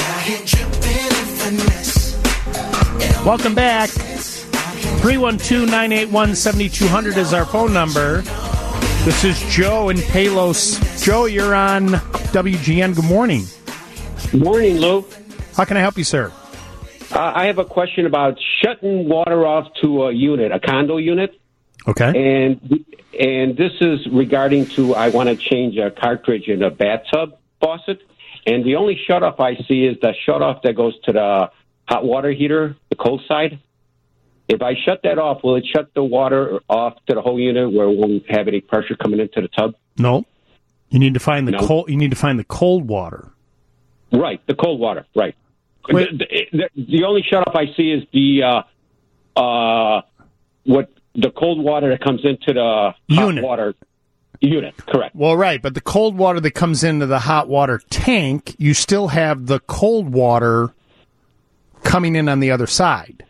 Welcome back. three one two, nine eight one, seven two zero zero is our phone number. This is Joe in Palos. Joe, you're on W G N. Good morning. Morning, Lou. How can I help you, sir? Uh, I have a question about shutting water off to a unit, a condo unit. Okay. And and this is regarding to I want to change a cartridge in a bathtub faucet, and the only shutoff I see is the shutoff that goes to the hot water heater, the cold side. If I shut that off, will it shut the water off to the whole unit where we won't have any pressure coming into the tub? No. You need to find the No. cold. You need to find the cold water. Right, the cold water. Right. Wait. The, the, the only shutoff I see is the uh, uh, what the cold water that comes into the hot Unit. water unit. Correct. Well, right, but the cold water that comes into the hot water tank, you still have the cold water coming in on the other side.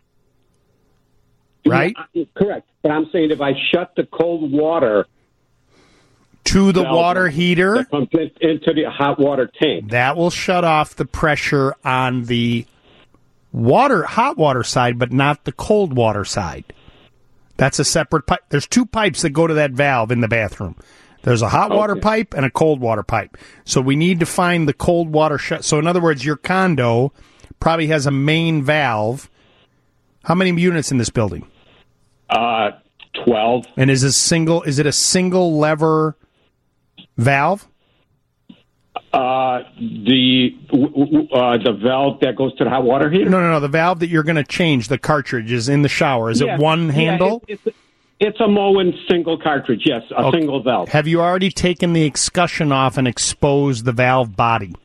Right? Yeah, correct. But I'm saying if I shut the cold water To the valve water heater, that comes in, into the hot water tank, that will shut off the pressure on the water, hot water side, but not the cold water side. That's a separate pipe. There's two pipes that go to that valve in the bathroom. There's a hot water Okay. pipe and a cold water pipe. So we need to find the cold water shut. So in other words, your condo probably has a main valve. How many units in this building? uh, twelve. And is this single? Is it a single lever valve? Uh, uh, the uh, the valve that goes to the hot water heater? No, no, no. The valve that you're going to change, the cartridge, is in the shower. Is Yeah, it one yeah, handle? it- it's, it's a Moen single cartridge, yes, a Okay. single valve. Have you already taken the excussion off and exposed the valve body?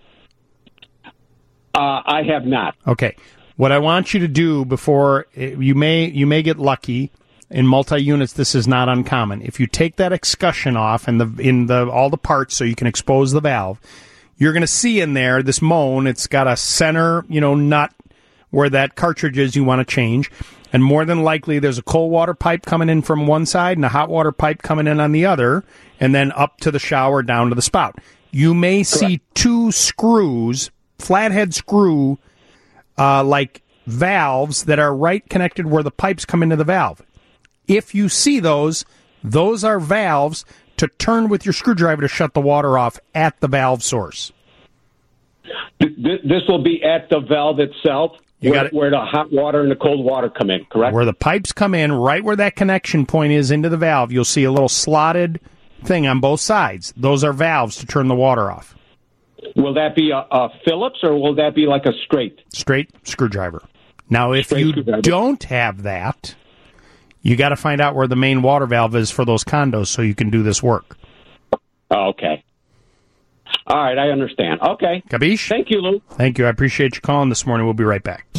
Uh, I have not. Okay. What I want you to do before you may you may get lucky in multi-units. This is not uncommon. If you take that excussion off and the in the all the parts so you can expose the valve, you're going to see in there this Moen. It's got a center, you know, nut where that cartridge is. You want to change, and more than likely there's a cold water pipe coming in from one side and a hot water pipe coming in on the other, and then up to the shower down to the spout. You may see two screws, flathead screw. Uh, like valves that are right connected where the pipes come into the valve. If you see those, those are valves to turn with your screwdriver to shut the water off at the valve source. Th- th- This will be at the valve itself, You where, got it. where the hot water and the cold water come in, correct? Where the pipes come in, right where that connection point is into the valve, you'll see a little slotted thing on both sides. Those are valves to turn the water off. Will that be a, a Phillips or will that be like a straight? Straight screwdriver. Now, if Straight you screwdriver. don't have that, you got to find out where the main water valve is for those condos so you can do this work. Oh, okay. All right, I understand. Okay. Capiche? Thank you, Lou. Thank you. I appreciate you calling this morning. We'll be right back.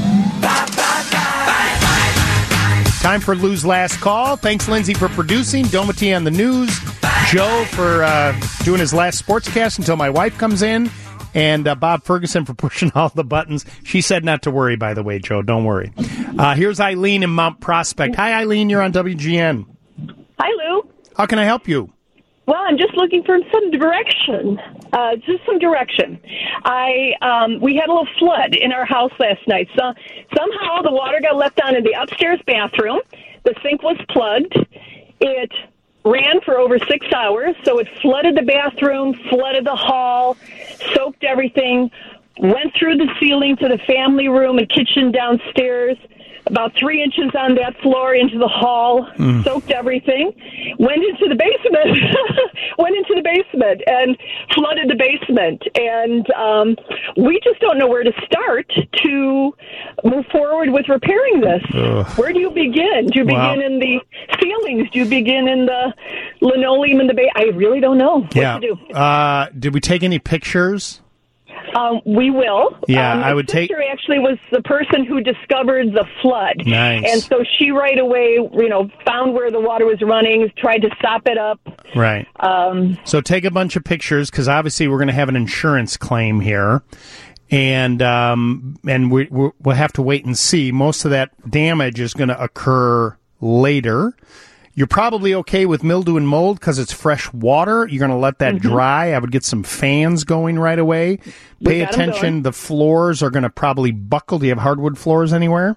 Time for Lou's last call. Thanks, Lindsay, for producing. Domity on the news. Joe for uh, doing his last sportscast until my wife comes in. And uh, Bob Ferguson for pushing all the buttons. She said not to worry, by the way, Joe. Don't worry. Uh, here's Eileen in Mount Prospect. Hi, Eileen. You're on W G N. Hi, Lou. How can I help you? Well, I'm just looking for some direction. Uh, just some direction. I um, we had a little flood in our house last night. So somehow the water got left on in the upstairs bathroom. The sink was plugged. It ran for over six hours, so it flooded the bathroom, flooded the hall, soaked everything, went through the ceiling to the family room and kitchen downstairs, about three inches on that floor into the hall, Mm. soaked everything, went into the basement, went into the basement and flooded the basement. And um, we just don't know where to start to move forward with repairing this. Ugh. Where do you begin? Do you begin Wow. in the ceilings? Do you begin in the linoleum in the ba- I really don't know what yeah. to do. Uh, did we take any pictures? Um, we will. Yeah, um, my I would take- sister actually was the person who discovered the flood. Nice. And so she right away, you know, found where the water was running, tried to stop it up. Right. Um, So take a bunch of pictures because obviously we're going to have an insurance claim here, and um, and we, we we'll have to wait and see. Most of that damage is going to occur later. You're probably okay with mildew and mold because it's fresh water. You're going to let that Mm-hmm. dry. I would get some fans going right away. We Pay got 'em attention. going. The floors are going to probably buckle. Do you have hardwood floors anywhere?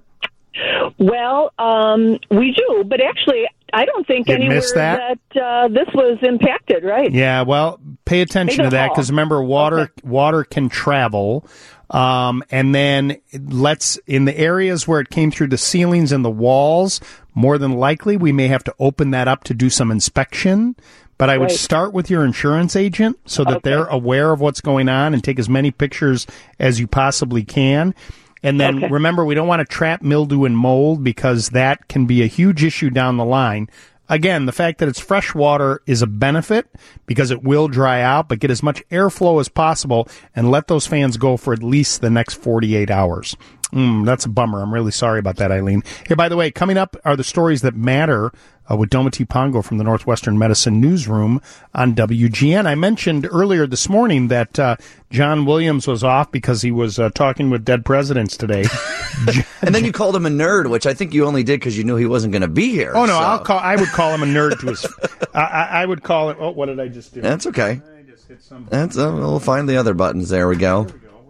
well, um, we do, but actually, I don't think You'd anywhere miss that? that, uh, this was impacted, right? Yeah, well, pay attention Maybe to the that hall. because remember, water water can travel, um, and then let's in the areas where it came through the ceilings and the walls. More than likely, we may have to open that up to do some inspection. But I would Right. start with your insurance agent so that they're aware of what's going on and take as many pictures as you possibly can. And then Okay. remember, we don't want to trap mildew and mold because that can be a huge issue down the line. Again, the fact that it's fresh water is a benefit because it will dry out, but get as much airflow as possible and let those fans go for at least the next forty-eight hours. Mm, that's a bummer. I'm really sorry about that, Eileen. Here, by the way, coming up are the stories that matter uh, with Domity Pongo from the Northwestern Medicine Newsroom on W G N. I mentioned earlier this morning that uh, John Williams was off because he was uh, talking with dead presidents today. And then you called him a nerd, which I think you only did because you knew he wasn't going to be here. Oh no, so. I'll call. I would call him a nerd to his. I, I, I would call it. Oh, what did I just do? That's okay. I just hit some. That's uh, we'll find the other buttons. There we go.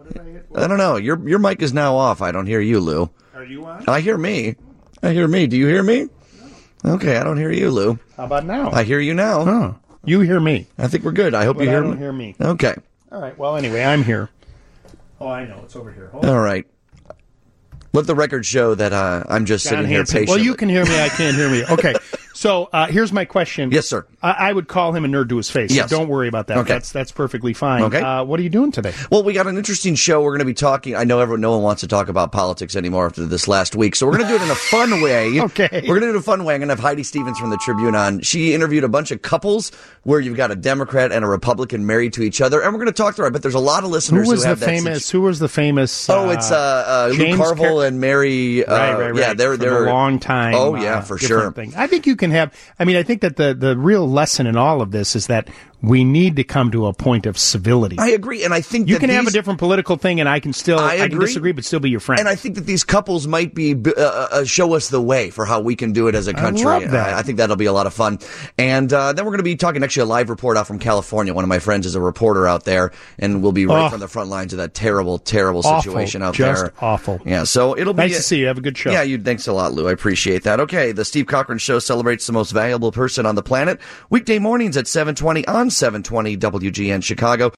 I don't know. Your your mic is now off. I don't hear you, Lou. Are you on? I hear me. I hear me. Do you hear me? Okay, I don't hear you, Lou. How about now? I hear you now. Oh, you hear me. I think we're good. I hope But you I hear don't me. hear me. Okay. All right. Well, anyway, I'm here. Oh, I know. It's over here. Hold All on. right. Let the record show that uh, I'm just John sitting here Hanson. patiently. Well, you can hear me. I can't hear me. Okay. So uh, here's my question. Yes, sir. I, I would call him a nerd to his face. Yes. So don't worry about that. Okay. That's that's perfectly fine. Okay. Uh, what are you doing today? Well, we got an interesting show. We're going to be talking. I know everyone, no one wants to talk about politics anymore after this last week, so we're going to do it in a fun way. Okay. We're going to do it in a fun way. I'm going to have Heidi Stevens from the Tribune on. She interviewed a bunch of couples where you've got a Democrat and a Republican married to each other, and we're going to talk through it. But there's a lot of listeners Who was who have the that famous? situ- Who was the famous? Oh, it's uh, uh, Lou James Carville Car- and Mary. Uh, right, right, right. Yeah, they're for they're the long time. Oh, yeah, uh, for different sure. Thing. I think you can have. I mean, I think that the the real lesson in all of this is that we need to come to a point of civility. I agree, and I think you that can have a these- different political thing, and I can still I I, can agree. disagree, but still be your friend. And I think that these couples might be uh, uh, show us the way for how we can do it as a country. love that. I, I think that'll be a lot of fun. And uh, then we're going to be talking actually a live report out from California. One of my friends is a reporter out there, and we'll be right Oh. from the front lines of that terrible, terrible Awful. situation out Just there. awful. Yeah, so it'll be Nice to see you. Have a good show. Yeah, you. Thanks a lot, Lou. I appreciate that. Okay, the Steve Cochran Show celebrates the most valuable person on the planet. Weekday mornings at seven twenty on seven twenty W G N Chicago.